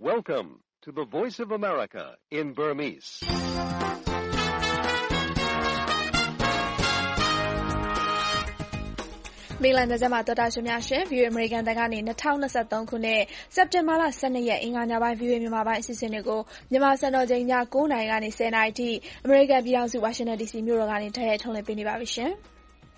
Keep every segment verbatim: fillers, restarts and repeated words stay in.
Welcome to the Voice of America in Burmese. ။မင်္ဂလာညချမ်းပါတော်တာရှင်များရှင် ဗီအိုအေ American တန်ကနေ၂၀၂၃ခုနှစ်စက်တင်ဘာလ၁၂ရက်အင်္ဂါညပိုင်း ဗီအိုအေမြန်မာပိုင်းအစီအစဉ်တွေကိုမြန်မာစံတော်ချိန်ည၉နာရီကနေ၁၀နာရီထိအမေရိကန်ပြည်ထောင်စုဝါရှင်တန်ဒီစီမြို့တော်ကနေတိုက်ရိုက်ထုတ်လွှင့်ပေးနေပါပြီရှင်။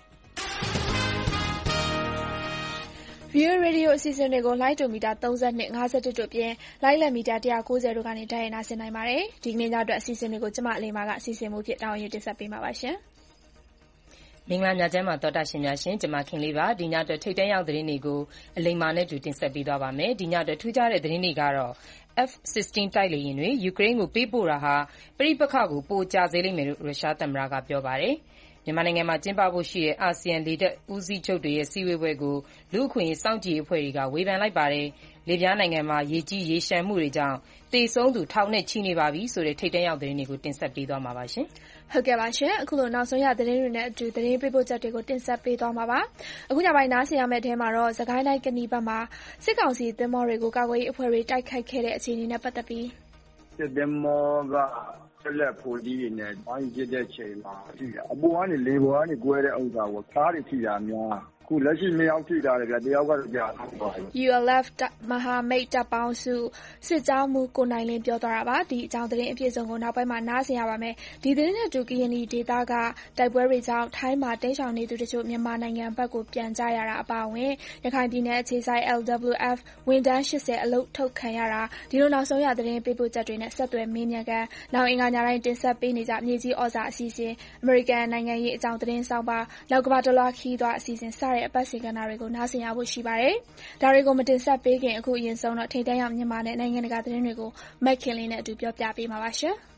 ဗီအိုအေရေဒီယိုအစီအစဉ်တွေကိုလိုင်းတူမီတာ၃၂, ၅၁တို့ပြင်လိုင်းလက်မီတာ၁၉၀တို့ကနေတိုက်ရိုက်နားဆင်နိုင်ပါတယ်။ဒီကနေ့ညအတွက်အစီအစဉ်တွေကိုကျမအလိမ္မာကအစီအစဉ်မှုဖြစ်တောင်းရင်တင်ဆက်ပေးမှာပါရှင်။မင်္ဂလာညချမ်းပါတော်တာရှင်များရှင်ကျမခင်လေးပါဒီညအတွက်ထိတ်တန့်ရောက်သတင်းတွေကိုအလိမ္မာနဲ့တူတင်ဆက်ပေးသွားပါမယ်ဒီညအတွက်ထူးခြားတဲ့သတင်းတွေကတော့ F 16 တိုက်လေယာဉ်တွေယူကရိန်းကိုပေးပို့တာဟာပဋိပက္ခကိုပိုကြာစေလိမ့်မယ်လို့ရုရှားသမ္မတကပြောပါတယ်မြန်မာနိုင်ငံမှာကျင်းပဖို့ရှိတဲ့အာဆီယံလေတပ်ဦးစီးချုပ်တွေရဲ့စည်းဝေးပွဲကိုလူ့အခွင့်အရေးစောင့်ကြည့်ရေးအဖွဲ့တွေကဝေဖန်လိုက်ပါတယ်။လေပြင်းနိုင်ငံမှာရေကြီးရေရှမ်းမှုတွေကြောင့်သေဆုံးသူထောင်နဲ့ချီနေပါပြီဆိုတဲ့ထိတ်တန့်ရောက်သတင်းတွေကိုတင်ဆက်ပေးသွားမှာပါရှင်။ဟုတ်ကဲ့ပါရှင်။အခုလိုနောက်ဆုံးရသတင်းတွေနဲ့အတူသတင်းပေးပို့ချက်တွေကိုတင်ဆက်ပေးသွားမှာပါ။အခုညပိုင်းနားဆင်ရမယ့်အထဲမှာတော့စကိုင်းတိုင်းကနီဘက်မှာစစ်ကောင်စီသင်္ဘောတွေကိုကာကွယ်ရေးအဖွဲ့တွေတိုက်ခိုက်ခဲ့တဲ့အခြေအနေနဲ့ပတ်သက်ပြီးစစ်သင်္ဘောကဆက်လက်ဖို့ဒီနဲ့ဘာကြီးဖြစ်တဲ့ချိန်မှာရှိတယ်အပေါ်ကနေလေပေါ်ကနေကွဲတဲ့ဥစ္စာကိုကားတွေထိတာများခုလက်ရှိနှစ်ယောက်ထိတာလေဗျတယောက်ကတော့ကြာသွားပြီယူ အယ် အက်ဖ် မဟာမိတ်တပ်ပေါင်းစုစစ်ကြောင်းမှုကိုနိုင်လင်းပြောသွားတာပါဒီအကြောင်းသတင်းအပြည့်စုံကိုနောက်ပိုင်းမှာနားဆင်ရပါမယ်ဒီသတင်းနဲ့တူကရင်နီဒေသကတိုက်ပွဲတွေကြောင့်ထိုင်းမှာတိမ်းရှောင်နေသူတချို့မြန်မာနိုင်ငံဘက်ကိုပြန်ကြရတာအပါအဝင်ရခိုင်ပြည်နယ်အခြေစိုက် แอล ဒဘလျူ အက်ဖ် ဝန်ထမ်း၈၀အလုပ်ထုတ်ခံရတာဒီလိုနောက်ဆုံးရသတင်းပေးပို့ချက်တွေနဲ့ဆက်သွယ်မေးမြန်းကန်နောက်အင်္ဂါညတိုင်းတင်ဆက်ပေးနေကြမြေကြီးဩဇာအစီအစဉ်အမေရိကန်နိုင်ငံရေးအကြောင်းသတင်းဆောင်ပါနောက်ကမ္ဘာတလွှားခီးသွားအစီအစဉ်စတဲ့အပတ်စဉ်ကဏ္ဍတွေကိုနားဆင်ရဖို့ရှိပါတယ်။ဒါတွေကိုမတင်ဆက်ပေးခင်အခုအရင်ဆုံးတော့ထိတ်တန့်ရောက်မြန်မာနဲ့နိုင်ငံတကာသတင်းတွေကိုမက်ခင်လေးနဲ့အတူပြောပြပေးမှာပါရှင်။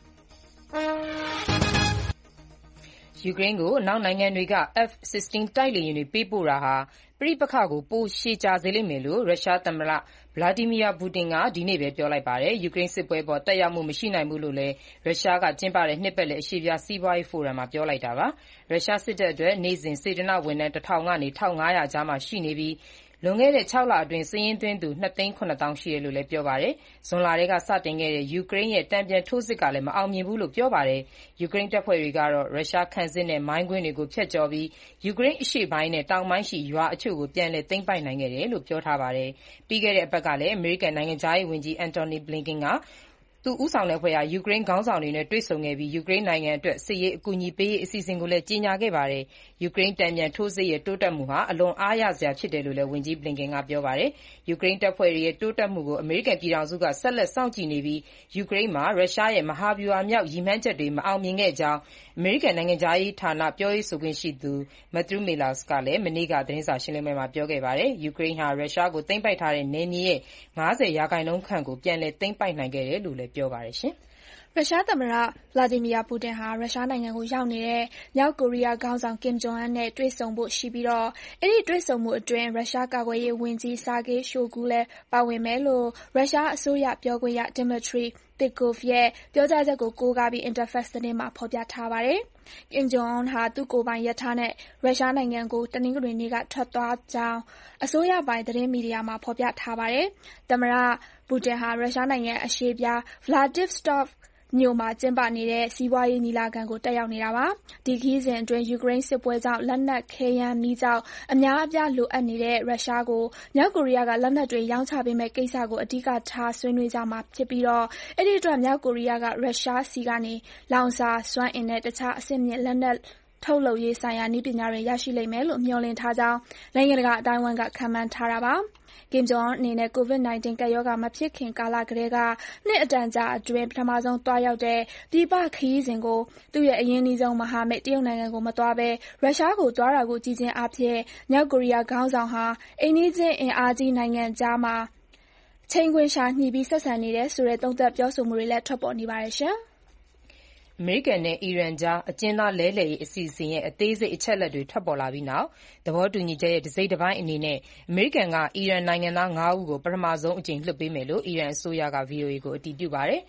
ယူကရိန်းကိုအနောက်နိုင်ငံတွေက F 16 တိုက်လေယာဉ်တွေပေးပို့တာဟာပဋိပက္ခကိုပိုရှည်ကြာစေလိမ့်မယ်လို့ရုရှားသမ္မတဗလာဒီမီယာပူတင်ကဒီနေ့ပဲပြောလိုက်ပါတယ်။ယူကရိန်းစစ်ပွဲပေါ်သက်ရောက်မှုမရှိနိုင်ဘူးလို့လည်းရုရှားကကျင်းပတဲ့နှစ်ပတ်လည်အရှေ့ဖျားစီးပွားရေးဖိုရမ်မှာပြောလိုက်တာပါ။ရုရှားစစ်တပ်အတွက်နေ့စဉ်စေတနာ့ဝန်ထမ်းတစ်ထောင်ကနေတစ်ထောင်ငါးရာကြားမှာရှိနေပြီးလွန်ခဲ့တဲ့ခြောက်လအတွင်းစာရင်းသွင်းသူနှစ်သိန်းခုနှစ်သောင်းရှိတယ်လို့လည်းပြောပါတယ်။ဇွန်လထဲကစတင်ခဲ့တဲ့ယူကရိန်းရဲ့တန်ပြန်ထိုးစစ်ကလည်းမအောင်မြင်ဘူးလို့ပြောပါတယ်။ယူကရိန်းတပ်ဖွဲ့တွေကတော့ရုရှားခံစစ်နဲ့မိုင်းကွင်းတွေကိုဖျက်ကျော်ပြီးယူကရိန်းအရှေ့ပိုင်းနဲ့တောင်ပိုင်းရှိရွာအချို့ကိုပြန်လည်သိမ်းပိုက်နိုင်ခဲ့တယ်လို့ပြောထားပါတယ်။ပြီးခဲ့တဲ့အပတ်ကလည်းအမေရိကန်နိုင်ငံခြားရေးဝန်ကြီးအန်တိုနီဘလင်ကန်ကသူဦးဆောင်တဲ့အဖွဲ့ဟာယူကရိန်းခေါင်းဆောင်တွေနဲ့တွေ့ဆုံခဲ့ပြီးယူကရိန်းနိုင်ငံအတွက်စစ်ရေးအကူအညီပေးရေးအစီအစဉ်ကိုလည်းကြေညာခဲ့ပါတယ်။ယူကရိန်းတန်ပြန်ထိုးစစ်ရဲ့တိုးတက်မှုဟာအလွန်အားရစရာဖြစ်တယ်လို့လည်းဝန်ကြီးဘလင်ကန်ကပြောပါတယ်။ယူကရိန်းတပ်ဖွဲ့တွေရဲ့တိုးတက်မှုကိုအမေရိကန်ပြည်ထောင်စုကဆက်လက်စောင့်ကြည့်နေပြီးယူကရိန်းမှာရုရှားရဲ့မဟာဗျူဟာမြောက်ရည်မှန်းချက်တွေမအောင်မြင်ခဲ့ကြောင်းအမေရိကန်နိုင်ငံခြားရေးဌာနပြောရေးဆိုခွင့်ရှိသူမက်သရူးမီလာကလည်းမနေ့ကသတင်းစာရှင်းလင်းပွဲမှာပြောခဲ့ပါတယ်။ယူကရိန်းဟာရုရှားကိုသိမ်းပိုက်ထားတဲ့နယ်မြေရဲ့၅၀ရာခိုင်နှုန်းခန့်ကိုပြန်လည်သိမ်းပိုက်နိုင်ခဲ့တယ်လို့လည်းပြောပါတယ်ရှင်။ရုရှားသမ္မတဗလာဒီမီယာပူတင်ဟာရုရှားနိုင်ငံကိုရောက်နေတဲ့မြောက်ကိုရီးယားခေါင်းဆောင်ကင်ဂျုံအွန်းနဲ့တွေ့ဆုံဖို့ရှိပြီးတော့အဲဒီတွေ့ဆုံမှုအတွင်းရုရှားကာကွယ်ရေးဝန်ကြီးဆာဂေးရှိုဂူလည်းပါဝင်မယ်လို့ရုရှားအစိုးရပြောခွင့်ရဒီမီထရီပစ်ကိုဖ်ရဲ့ပြောကြားချက်ကိုကိုးကားပြီး Interfax သတင်းမှာဖော်ပြထားပါတယ်။ကင်ဂျုံအွန်းဟာသူ့ကိုယ်ပိုင်ရထားနဲ့ရုရှားနိုင်ငံကိုတနင်္ဂနွေနေ့ကထွက်သွားကြောင်းအစိုးရပိုင်သတင်းမီဒီယာမှာဖော်ပြထားပါတယ်။သမ္မတပူတင်ဟာရုရှားနိုင်ငံအရှေ့ဖျား Vladivostokမြို့မှာကျင်းပနေတဲ့စီးပွားရေးညီလာခံကိုတက်ရောက်နေတာပါ။ဒီခရီးစဉ်အတွင်းယူကရိန်းစစ်ပွဲကြောင့်လက်နက်ခဲယမ်းမီးကျောက်အများအပြားလိုအပ်နေတဲ့ရုရှားကိုမြောက်ကိုရီးယားကလက်နက်တွေရောင်းချပေးမယ့်ကိစ္စကိုအဓိကထားဆွေးနွေးကြမှာဖြစ်ပြီးတော့အဲဒီအတွက်မြောက်ကိုရီးယားကရုရှားဆီကနေလောင်စာစွမ်းအင်နဲ့တခြားအဆင့်မြင့်လက်နက်ထုတ်လုပ်ရေးဆိုင်ရာနည်းပညာတွေရရှိလိမ့်မယ်လို့မျှော်လင့်ထားကြောင်းနိုင်ငံတကာအတိုင်းအဝိုင်းကခန့်မှန်းထားတာပါ။ကင်ဂျုံအွန်းအနေနဲ့ကိုဗစ် ၁၉ ကပ်ရောဂါမဖြစ်ခင်ကာလကတည်းကနှစ်အတန်ကြာအတွင်းပထမဆုံးသွားရောက်တဲ့ပြည်ပခရီးစဉ်ကိုသူ့ရဲ့အရင်းနှီးဆုံးမဟာမိတ်တရုတ်နိုင်ငံကိုမသွားဘဲရုရှားကိုသွားတာကိုကြည့်ခြင်းအားဖြင့်မြောက်ကိုရီးယားခေါင်းဆောင်ဟာအိမ်နီးချင်းအင်အားကြီးနိုင်ငံကြားမှာချိန်ခွင်လျှာညှိပြီးဆက်ဆံနေတယ်ဆိုတဲ့သုံးသပ်ပြောဆိုမှုတွေလည်းထွက်ပေါ်နေပါတယ်ရှင်။အမေရိကန်နဲ့အီရန်ကြားအကျဉ်းသားလဲလှယ်ရေးအစီအစဉ်ရဲ့အသေးစိတ်အချက်အလက်တွေထွက်ပေါ်လာပြီးနောက်သဘောတူညီချက်ရဲ့တစိတ်တပိုင်းအနေနဲ့အမေရိကန်ကအီရန်နိုင်ငံသားငါးဦးကိုပထမဆုံးအကြိမ်လွှတ်ပေးမယ်လို့အီရန်အစိုးရက ဗွီအိုအေကိုအတည်ပြုပါတယ်။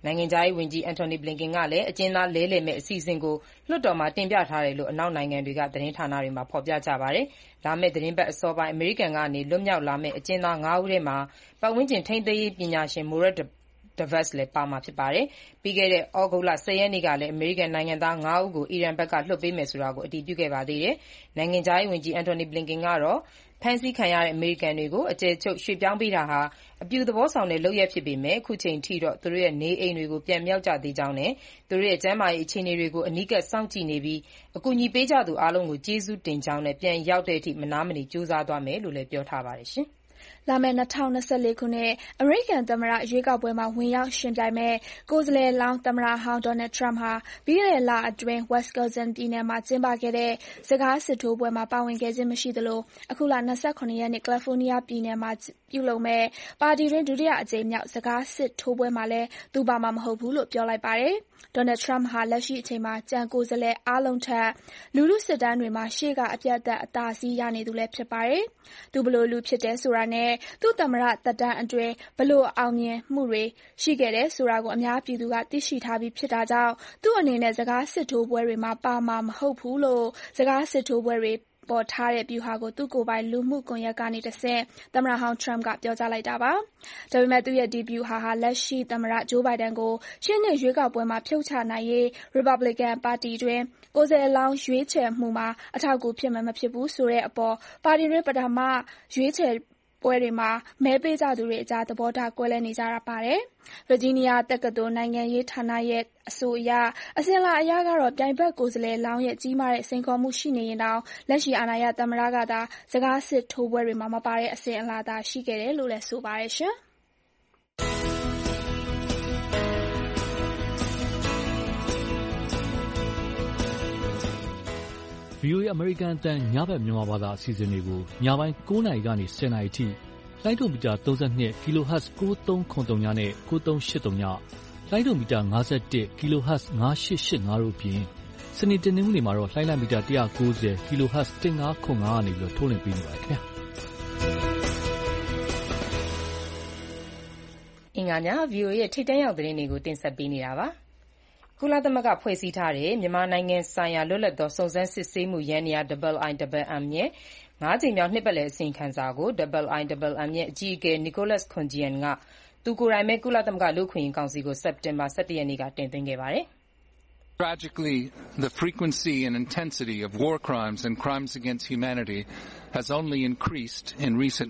နိုင်ငံခြားရေးဝန်ကြီး Antony Blinken ကလည်းအကျဉ်းသားလဲလှယ်မယ့်အစီအစဉ်ကိုလွှတ်တော်မှာတင်ပြထားတယ်လို့အနောက်နိုင်ငံတွေကသတင်းဌာနတွေမှာဖော်ပြကြပါတယ်။လာမယ့်သတင်းပတ်အစောပိုင်းအမေရိကန်ကနေလွတ်မြောက်လာမယ့်အကျဉ်းသားငါးဦးထဲမှာပတ်ဝန်းကျင်ထိန်းသိမ်းရေးပညာရှင် Mourad Devas လည်းပါမှာဖြစ်ပါတယ်။ပြီးခဲ့တဲ့ဩဂုတ်လ၁၀ရက်နေ့ကလည်းအမေရိကန်နိုင်ငံသားငါးဦးကိုအီရန်ဘက်ကလွှတ်ပေးမယ်ဆိုတာကိုအတည်ပြုခဲ့ပါသေးတယ်။နိုင်ငံခြားရေးဝန်ကြီး Antony Blinken ကတော့ဖမ်းဆီးခံရတဲ့အမေရိကန်တွေကိုအကျယ်ချုပ်ရွှေ့ပြောင်းပေးတာဟာအပြုသဘောဆောင်တဲ့လုပ်ရပ်ဖြစ်ပေမဲ့အခုချိန်ထိတော့သူတို့ရဲ့နေအိမ်တွေကိုပြန်မရောက်ကြသေးကြောင်းနဲ့သူတို့ရဲ့ကျန်းမာရေးအခြေအနေတွေကိုအနီးကပ်စောင့်ကြည့်နေပြီးအကူအညီပေးကြသူအားလုံးကိုကျေးဇူးတင်ကြောင်းနဲ့ပြန်ရောက်တဲ့အထိမနားမနေကြိုးစားသွားမယ်လို့လည်းပြောထားပါတယ်ရှင်။လာမယ့်၂၀၂၄ခုနှစ်အမေရိကန်သမ္မတရွေးကောက်ပွဲမှာဝင်ရောက်ယှဉ်ပြိုင်မယ့်ကိုယ်စားလှယ်လောင်းသမ္မတဟောင်း Donald Trump ဟာပြီးခဲ့တဲ့လအတွင်း Wisconsin ပြည်နယ်မှာကျင်းပခဲ့တဲ့စကားစစ်ထိုးပွဲမှာပါဝင်ခဲ့ခြင်းမရှိသလိုအခုလ၂၇ရက်နေ့ California ပြည်နယ်မှာပြုလုပ်မယ့်ပါတီတွင်းဒုတိယအကြိမ်မြောက်စကားစစ်ထိုးပွဲမှာလည်းသူပါမှာမဟုတ်ဘူးလို့ပြောလိုက်ပါတယ်။ Donald Trump ဟာလက်ရှိအချိန်မှာကျန်ကိုယ်စားလှယ်အားလုံးထက်လူထုစစ်တမ်းတွေမှာရှေ့ကအပြတ်သက်အသာစီးရနေသူလည်းဖြစ်ပါတယ်။သူဘယ်လိုလူဖြစ်တယ်ဆိုတာနဲ့သူ့သမ္မတသက်တမ်းအတွင်းဘယ်လိုအောင်မြင်မှုတွေရှိခဲ့တယ်ဆိုတာကိုအများပြည်သူကသိရှိထားပြီးဖြစ်တာကြောင့်သူ့အနေနဲ့စကားစစ်ထိုးပွဲတွေမှာပါမှာမဟုတ်ဘူးလို့စကားစစ်ထိုးပွဲတွေပေါ်ထားတဲ့ဗျူဟာကိုသူ့ကိုယ်ပိုင်လူမှုကွန်ရက်ကနေတဆင့်သမ္မတဟောင်း Trump ကပြောကြားလိုက်တာပါ။ဒါပေမဲ့သူ့ရဲ့ဒီဗျူဟာဟာလက်ရှိသမ္မတ Joe Biden ကိုရှေ့နှစ်ရွေးကောက်ပွဲမှာဖြုတ်ချနိုင်ရေး Republican ပါတီတွင်းကိုယ်စားလှယ်လောင်းရွေးချယ်မှုမှာအထောက်အကူဖြစ်မယ်မဖြစ်ဘူးဆိုတဲ့အပေါ်ပါတီတွင်းပထမရွေးချယ်ပွဲတွေမှာမဲပေးကြသူတွေအကြားသဘောထားကွဲလွဲနေကြတာပါတယ်။ Virginia တက္ကသိုလ်နိုင်ငံရေးဌာနရဲ့အဆိုအရအစဉ်အလာအရကတော့ပြိုင်ဘက်ကိုယ်စားလှယ်လောင်းရဲ့ကြီးမားတဲ့စိန်ခေါ်မှုရှိနေရင်တောင်လက်ရှိအာဏာရသမ္မတကသာစကားစစ်ထိုးပွဲတွေမှာမပါတဲ့အစဉ်အလာသာရှိခဲ့တယ်လို့လည်းဆိုပါတယ်ရှင်။ဗွီအိုအေ အမေရိကန်အသံညဘက်မြန်မာဘာသာအစီအစဉ်တွေကိုညပိုင်း၉နာရီကနေ၁၀နာရီအထိလိုင်းဒိုမီတာ၃၂ kHz ၉၃၇၃ညနဲ့၉၃၈၃ညလိုင်းဒိုမီတာ၅၁ kHz ၅၈၈၅တို့အပြင်စနေတနင်္ဂနွေမှာတော့လှိုင်းလမီတာ၁၉၀ kHz ၁၅၇၅ကနေပြီးထုတ်လွှင့်ပေးနေပါတယ်ခင်ဗျာအင်္ဂါည ဗွီအိုအေ ရဲ့ထိပ်တန်းရောက်သတင်းတွေကိုတင်ဆက်ပေးနေတာပါကုလသမဂ္ဂဖွဲ့စည်းထားတဲ့မြန်မာနိုင်ငံဆိုင်ရာလွတ်လပ်သောစုံစမ်းစစ်ဆေးမှုယန္တရား I I M M ရဲ့ငါးကြိမ်မြောက်နှစ်ပတ်လည်အစီရင်ခံစာကို I I M M ရဲ့အကြီးအကဲ Nicholas Koumjian ကသူကိုယ်တိုင်ပဲကုလသမဂ္ဂလူ့အခွင့်အရေးကောင်စီကိုစက်တင်ဘာ၁၁ရက်နေ့ကတင်သွင်းခဲ့ပါတယ်။ Tragically, the frequency and intensity of war crimes and crimes against humanity has only increased in recent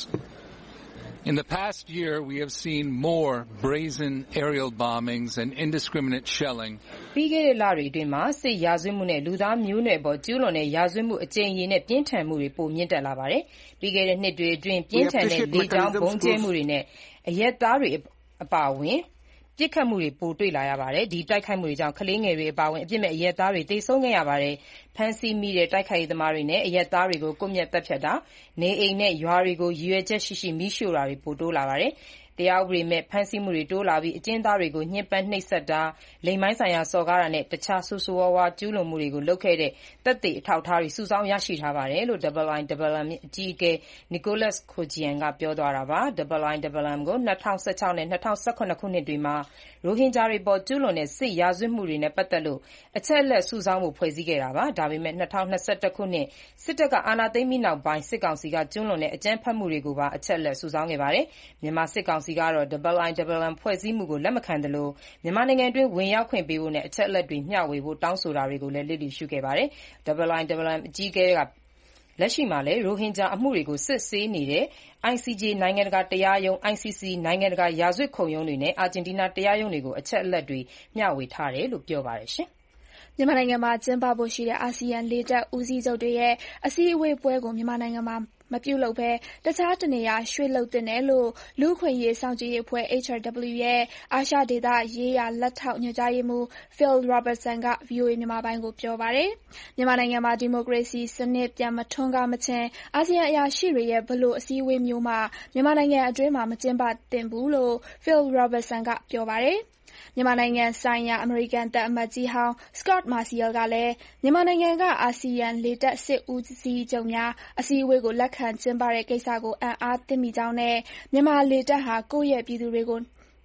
months.In the past year, we have seen more brazen aerial bombings and indiscriminate shelling. ပြီးခဲ့တဲ့လတွေအတွင်းမှာစစ်ရာဇဝတ်မှုနဲ့လူသားမျိုးနွယ်ပေါ်ကျူးလွန်တဲ့ရာဇဝတ်မှုအကြိမ်အရေးနဲ့ပြင်းထန်မှုတွေပိုမြင့်တက်လာပါတယ်။ပြီးခဲ့တဲ့နှစ်တွေအတွင်းပြင်းထန်တဲ့လေကြောင်းပုံကျဲမှုတွေနဲ့အရက်သားတွေအပါအဝင်ပြစ်ခတ်မှုတွေပိုတွေ့လာရပါတယ်။ဒီတိုက်ခိုက်မှုတွေကြောင့်ကလေးငယ်တွေအပါအဝင်အပြစ်မဲ့အရက်သားတွေသေဆုံးခဲ့ရပါတယ်။ဖမ်းဆီးမိတဲ့တိုက်ခိုက်ရေးသမားတွေနဲ့အရက်သားတွေကိုကွပ်မျက်တပ်ဖြတ်တာနေအိမ်နဲ့ရွာတွေကိုရည်ရွယ်ချက်ရှိရှိမီးရှို့တာတွေပိုတိုးလာပါတယ်။တရားဥပဒေမဲ့ဖမ်းဆီးမှုတွေတိုးလာပြီးအကျဉ်းသားတွေကိုညှဉ်းပန်းနှိပ်စက်တာလိင်ပိုင်းဆိုင်ရာစော်ကားတာနဲ့တခြားဆိုးဆိုးဝါးဝါးကျူးလွန်မှုတွေကိုလုပ်ခဲ့တဲ့သက်သေအထောက်အထားတွေစုဆောင်းရရှိထားပါတယ်လို့ I I M M အကြီးအကဲ Nicholas Koumjian ကပြောသွားတာပါ။ I I M M ကို၂၀၁၆နဲ့၂၀၁၇ခုနှစ်တွေမှာရိုဟင်ဂျာတွေပေါ်ကျူးလွန်တဲ့စစ်ရာဇဝတ်မှုတွေနဲ့ပတ်သက်လို့အချက်အလက်စုဆောင်းဖို့ဖွဲ့စည်းခဲ့တာပါ။ဒါပေမဲ့၂၀၂၁ခုနှစ်စစ်တပ်ကအာဏာသိမ်းပြီးနောက်ပိုင်းစစ်ကောင်စီကကျူးလွန်တဲ့အကြမ်းဖက်မှုတွေကိုပါအချက်အလက်စုဆောင်းခဲ့ပါတယ်။မြန်မာစစ်ကောင်စီကတော့I I M M ဖွဲ့စည်းမှုကိုလက်မခံသလိုမြန်မာနိုင်ငံအတွင်းဝင်ရောက်ခွင့်ပေးဖို့နဲ့အချက်အလက်တွေမျှဝေဖို့တောင်းဆိုတာတွေကိုလည်းလစ်လျူရှုခဲ့ပါတယ်။ I I M M အကြီးအကဲကလက်ရှိမှာလည်းရိုဟင်ဂျာအမှုတွေကိုစစ်ဆေးနေတဲ့ I C J နိုင်ငံတကာတရားရုံး I C C နိုင်ငံတကာရာဇဝတ်ခုံရုံးတွေနဲ့အာဂျင်တီးနားတရားရုံးတွေကိုအချက်အလက်တွေမျှဝေထားတယ်လို့ပြောပါတယ်ရှင်။မြန်မာနိုင်ငံမှာကျင်းပဖို့ရှိတဲ့အာဆီယံလေတပ်ဦးစီးချုပ်တွေရဲ့အစည်းအဝေးပွဲကိုမြန်မာနိုင်ငံမှာမပြုလုပ်ဘဲတခြားတနေရာရွှေ့လုပ်သင့်တယ်လို့လူ့အခွင့်အရေးစောင့်ကြည့်ရေးအဖွဲ့ H R W ရဲ့အာရှဒေသရေးရာလက်ထောက်ညွှန်ကြားရေးမှူး Phil Robertson က ဗွီအိုအေမြန်မာပိုင်းကိုပြောပါတယ်။မြန်မာနိုင်ငံမှာဒီမိုကရေစီစနစ်ပြန်မထွန်းကားမချင်းအာဆီယံအရာရှိတွေရဲ့ဘယ်လိုအစည်းအဝေးမျိုးမှမြန်မာနိုင်ငံအတွင်းမှာမကျင်းပသင့်ဘူးလို့ Phil Robertson ကပြောပါတယ်။မြန်မာနိုင်ငံဆိုင်ရာအမေရိကန်သံအမတ်ကြီးဟောင်း Scot Marciel ကလည်းမြန်မာနိုင်ငံကအာဆီယံလေတပ်စစ်ဦးစီးချုပ်များအစည်းအဝေးကိုလက်ခံကျင်းပတဲ့ကိစ္စကိုအံ့အားသင့်မိကြောင်းနဲ့မြန်မာလေတပ်ဟာကိုယ့်ရဲ့ပြည်သူတွေကို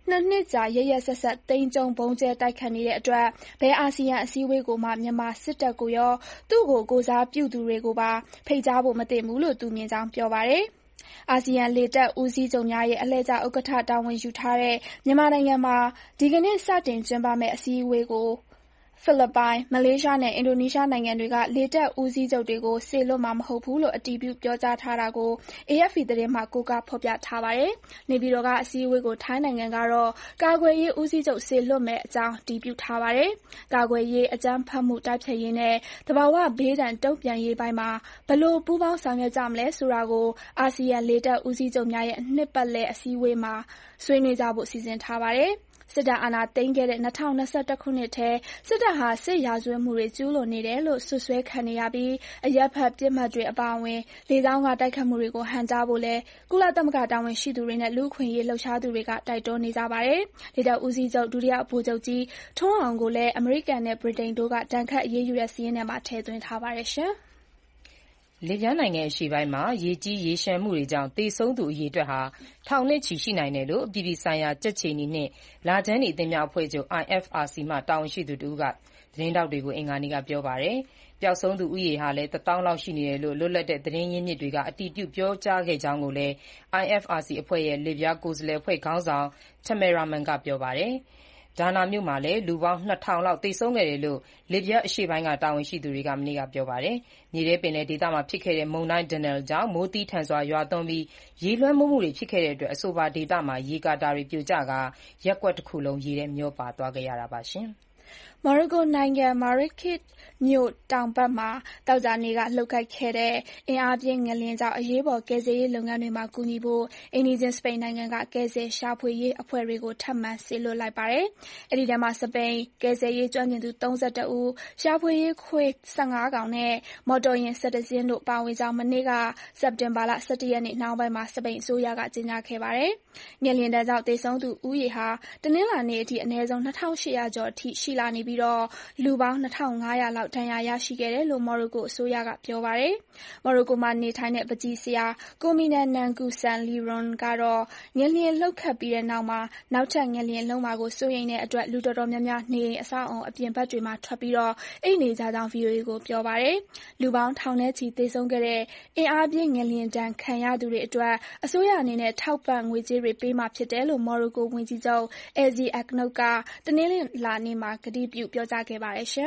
နှစ်နှစ်ကြာရက်ရက်ဆက်ဆက်သိမ်းကျုံဗုံးကျဲတိုက်ခတ်နေတဲ့အတွက်ဘယ်အာဆီယံအစည်းအဝေးကိုမှမြန်မာစစ်တပ်ကိုရောသူ့ကိုကိုစားပြုသူတွေကိုပါဖိတ်ကြားဖို့မသင့်ဘူးလို့သူမြင်ကြောင်းပြောပါတယ်။အာဆီယံလေတပ်ဦးစီးချုပ်များရဲ့အလှည့်ကျဥက္ကဋ္ဌတာဝန်ယူထားတဲ့မြန်မာနိုင်ငံမှာဒီကနေ့စတင်ကျင်းပမယ့်အစည်းအဝေးကိုဖိလစ်ပိုင်၊မလေးရှားနဲ့အင်ဒိုနီးရှားနိုင်ငံတွေကလေတပ်ဦးစီးချုပ်တွေကိုစေလွှတ်မှာမဟုတ်ဘူးလို့အတည်ပြုပြောကြားထားတာကို အေအက်ဖ်ပီ သတင်းမှာကိုးကားဖော်ပြထားပါတယ်။နေပြည်တော်ကအစည်းအဝေးကိုထိုင်းနိုင်ငံကတော့ကာကွယ်ရေးဦးစီးချုပ်စေလွှတ်မယ့်အကြောင်းအတည်ပြုထားပါတယ်။ကာကွယ်ရေး၊အကြမ်းဖက်မှုတိုက်ဖျက်ရေးနဲ့သဘာဝဘေးဒဏ်တုံ့ပြန်ရေးပိုင်းမှာဘယ်လိုပူးပေါင်းဆောင်ရွက်ကြမလဲဆိုတာကိုအာဆီယံလေတပ်ဦးစီးချုပ်များရဲ့နှစ်ပတ်လည်အစည်းအဝေးမှာဆွေးနွေးကြဖို့စီစဉ်ထားပါတယ်။စစ်တပ်အာဏာသိမ်းခဲ့တဲ့၂၀၂၁ခုနှစ်ထဲစစ်တပ်ဟာစစ်ရာဇဝတ်မှုတွေကျူးလွန်နေတယ်လို့စွပ်စွဲခံနေရပြီးအရပ်ဘက်ပစ်မှတ်တွေအပါအဝင်လေကြောင်းကတိုက်ခိုက်မှုတွေကိုဟန့်တားဖို့လည်းကုလသမဂ္ဂတာဝန်ရှိသူတွေနဲ့လူ့အခွင့်အရေးလှုပ်ရှားသူတွေကတိုက်တွန်းနေကြပါတယ်။လေတပ်ဦးစီးချုပ်ဒုတိယဗိုလ်ချုပ်ကြီးထွန်းအောင်ကိုလည်းအမေရိကန်နဲ့ဗြိတိန်တို့ကဒဏ်ခတ်အရေးယူတဲ့စာရင်းထဲမှာထည့်သွင်းထားပါတယ်။လစ်ဗျားနိုင်ငံအရှေ့ပိုင်းမှာရေကြီးရေလျှံမှုတွေကြောင့်သေဆုံးသူအရေအတွက်ဟာထောင်နဲ့ချီရှိနိုင်တယ်လို့အပြည်ပြည်ဆိုင်ရာကြက်ခြေနီနှင့်လာချမ်းနီအသင်းများအဖွဲ့ချုပ် အိုင် အက်ဖ် အာ စီ မှတာဝန်ရှိသူတဦးကသတင်းထောက်တွေကိုအင်္ဂါနေ့ကပြောပါတယ်။ပျောက်ဆုံးသူဦးရေဟာလည်းတစ်သောင်းလောက်ရှိနေတယ်လို့လွတ်လပ်တဲ့သတင်းရင်းမြစ်တွေကအတည်ပြုပြောကြားခဲ့ကြောင်းကိုလည်း အိုင် အက်ဖ် အာ စီ အဖွဲ့ရဲ့လစ်ဗျားကိုယ်စားလှယ်အဖွဲ့ခေါင်းဆောင် Tamara Mann ကပြောပါတယ်။ဒါနာမြို့မှာလည်းလူပေါင်းနှစ်ထောင်လောက်သေဆုံးခဲ့တယ်လို့လစ်ဗျားအရှေ့ပိုင်းကတာဝန်ရှိသူတွေကမနေ့ကပြောပါတယ်။မြေထဲပင်လယ်ဒေသမှာဖြစ်ခဲ့တဲ့မုန်တိုင်း Daniel ကြောင့်မိုးသီးထန်စွာရွာသွန်းပြီးရေလွှမ်းမိုးမှုတွေဖြစ်ခဲ့တဲ့အတွက်အဆိုပါဒေသမှာရေကာတာတွေပြိုကျကာရပ်ကွက်တစ်ခုလုံးရေထဲမျောပါသွားခဲ့ရတာပါ။မော်ရိုကိုနိုင်ငံမာရစ်ခစ်မြို့တောင်ဘက်မှာသောကြာနေ့ကလှုပ်ခတ်ခဲ့တဲ့အင်အားပြင်းငလျင်ကြောင့်အရေးပေါ်ကယ်ဆယ်ရေးလုပ်ငန်းတွေမှာကူညီဖို့အိမ်နီးချင်းစပိန်နိုင်ငံကကယ်ဆယ်ရှာဖွေရေးအဖွဲ့တွေကိုထပ်မံစေလွှတ်လိုက်ပါတယ်။အဲဒီထဲမှာစပိန်ကယ်ဆယ်ရေးကျွမ်းကျင်သူ၃၁ဦး၊ရှာဖွေရေးခွေး၁၅ကောင်နဲ့မော်တော်ယာဉ်၁၁စင်းတို့ပါဝင်ကြောင်းမနေ့ကစက်တင်ဘာလ၁၁ရက်နေ့နှောင်းပိုင်းမှာစပိန်အစိုးရကကြေညာခဲ့ပါတယ်။ငလျင်ဒဏ်ကြောင့်သေဆုံးသူဦးရေဟာတနင်္လာနေ့အထိအနည်းဆုံးနှစ်ထောင်ရှစ်ရာကျော်အထိရှိလာနေပြီးလူပေါင်းနှစ်ထောင်ငါးရာလောက်ဒဏ်ရာရရှိခဲ့တယ်လို့မော်ရိုကိုအစိုးရကပြောပါတယ်။မော်ရိုကိုမှာနေထိုင်တဲ့ပကြီးဆရာကိုမီနန်နန်ကူဆန်လီရွန်ကတော့ငလျင်လှုပ်ခတ်ပြီးတဲ့နောက်မှာနောက်ထပ်ငလျင်လှုပ်မှာကိုစိုးရိမ်တဲ့အတွက်လူတော်တော်များများနေအိမ်အဆောက်အအုံအပြင်ဘက်တွေမှာထွက်ပြီးအိပ်နေကြကြောင်း ဗွီအိုအေကိုပြောပါတယ်။လူပေါင်းထောင်နဲ့ချီသေဆုံးခဲ့တဲ့အင်အားပြင်းငလျင်ဒဏ်ခံရသူတွေအတွက်အစိုးရအနေနဲ့ထောက်ပံ့ငွေကြေးတွေပေးမှာဖြစ်တယ်လို့မော်ရိုကိုဝန်ကြီးချုပ်အယ်ဇီအက်နိုကတနင်္လာနေ့မှာကတိပြုပြောကြားခဲ့ပါတယ်။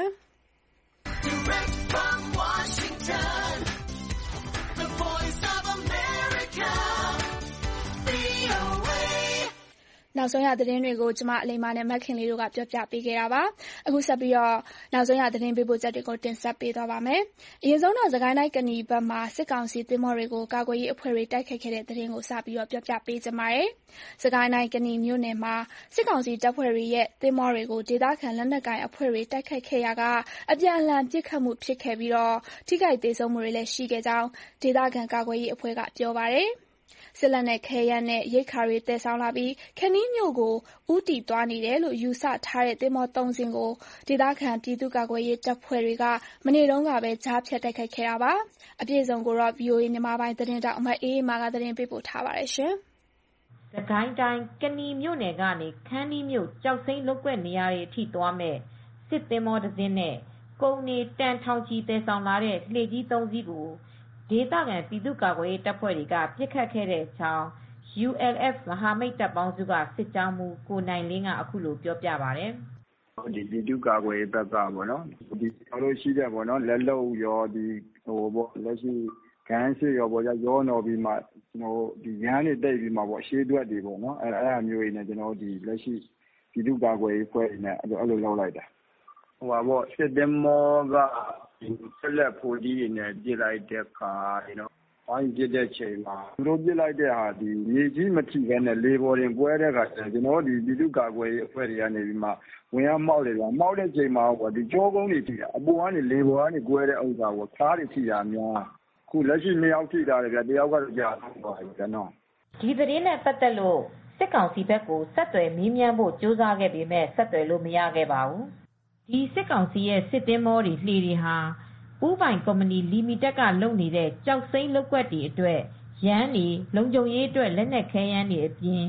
Direct from Washington, the voice of America, ဗွီအိုအေနောက်ဆုံးရသတင်းတွေကိုကျမအလိမ္မာနဲ့မက်ခင်လေးတို့ကပြောပြပေးခဲ့တာပါ။အခုဆက်ပြီးတော့နောက်ဆုံးရသတင်းပေးပို့ချက်တွေကိုတင်ဆက်ပေးသွားပါမယ်။အရင်ဆုံးတော့စကိုင်းတိုင်းကနီဘက်မှာစစ်ကောင်စီသင်္ဘောတွေကိုကာကွယ်ရေးအဖွဲ့တွေတိုက်ခိုက်ခဲ့တဲ့သတင်းကိုစပြီးတော့ပြောပြပေးကြပါမယ်။စကိုင်းတိုင်းကနီမြို့နယ်မှာစစ်ကောင်စီတပ်ဖွဲ့တွေရဲ့သင်္ဘောတွေကိုဒေသခံလက်နက်ကိုင်အဖွဲ့တွေတိုက်ခိုက်ခဲ့ရာကအပြန်အလှန်ပစ်ခတ်မှုဖြစ်ခဲ့ပြီးတော့ထိခိုက်ဒေဆုံးမှုတွေလည်းရှိခဲ့ကြောင်းဒေသခံကာကွယ်ရေးအဖွဲ့ကပြောပါတယ်။စစ်လက်နက်ခဲယမ်းနဲ့ရိက္ခာတွေသယ်ဆောင်လာပြီးခနီးမြို့ကိုဦးတည်သွားနေတယ်လို့ယူဆထားတဲ့သင်္ဘောသုံးစင်းကိုဒေသခံပြည်သူ့ကာကွယ်ရေးတပ်ဖွဲ့တွေကမနေ့တုန်းကပဲကြားဖြတ်တိုက်ခိုက်ခဲ့တာပါ။အပြည့်အစုံကိုတော့ ဗွီအိုအေမြန်မာပိုင်းသတင်းတောက်အမတ်အေးမာကသတင်းပေးပို့ထားပါတယ်ရှင်။စကိုင်းတိုင်းကနီမြို့နယ်ကနေခန်းနီးမြို့ကြောက်စိမ်းလုပ်ကွက်နေရာတွေအထိသွားမဲ့စစ်သင်္ဘောတစ်စင်းနဲ့ကုန်နေတန်ထောင်ချီသယ်ဆောင်လာတဲ့လှေကြီးသုံးစီးကိုဒေသခံပြည်သူ့ကာကွယ်ရေးတပ်ဖွဲ့တွေကပစ်ခတ်ခဲ့တဲ့အကြောင်း ယူ အယ် အက်ဖ် မဟာမိတ်တပ်ပေါင်းစုကစစ်ကြောင်းမှူးကိုနိုင်လင်းကအခုလိုပြောပြပါတယ်။ဒီပြည်သူ့ကာကွယ်ရေးဘက်ကပေါ့နော်ဒီကျွန်တော်တို့ရှိတဲ့ပေါ့နော်လက်လုံရောဒီဟိုပေါ့လက်ရှိဂန်းစစ်ရောပေါ့ရောနော်ပြီးမှကျွန်တော်ဒီရန်တွေတိတ်ပြီးမှပေါ့ရှေးတွက်တွေပေါ့နော်အဲအဲ့အမျိုးတွေနဲ့ကျွန်တော်ဒီလက်ရှိပြည်သူ့ကာကွယ်ရေးဖွဲ့တွေနဲ့အဲ့လိုလောက်လိုက်တာဟိုပါပေါ့စစ်သင်္ဘောကဆက်လက်ဖို့ဒီနဲ့ပြစ်လိုက်တဲ့ခါနော်ဝိုင်းပြစ်တဲ့ချိန်မှာသူတို့ပြစ်လိုက်တဲ့ဟာဒီမြေကြီးမထိခဲနဲ့လေပေါ်တင်ပွဲတဲ့ခါကျွန်တော်ဒီပြည်သူ့ကာကွယ်ရေးအဖွဲ့တွေကနေပြီးမှဝင်ရမောက်တယ်ဗျာမောက်တဲ့ချိန်မှာပေါ့ဒီကြောကုန်းတွေထိတာအပေါ်ကနေလေပေါ်ကနေကွဲတဲ့ဥစ္စာကိုခါးတွေထိတာများခုလက်ရှိနှစ်ယောက်ထိတာလေဗျာတယောက်ကတော့ကြာသွားပြီကျွန်တော်ဒီသတင်းနဲ့ပတ်သက်လို့စစ်ကောင်စီဘက်ကိုဆက်သွယ်မေးမြန်းဖို့ကြိုးစားခဲ့ပေမဲ့ဆက်သွယ်လို့မရခဲ့ပါဘူးဒီစစ်ကောင်စီရဲ့စစ်သင်္ဘောတွေလှေတွေဟာဥပိုင်ကုမ္ပဏီလီမီတက်ကလုပ်နေတဲ့ကြောက်စိမ်းလုပ်ကွက်တွေအတွက်ရန်တွေလုံခြုံရေးအတွက်လက်နက်ခဲယမ်းတွေအပြင်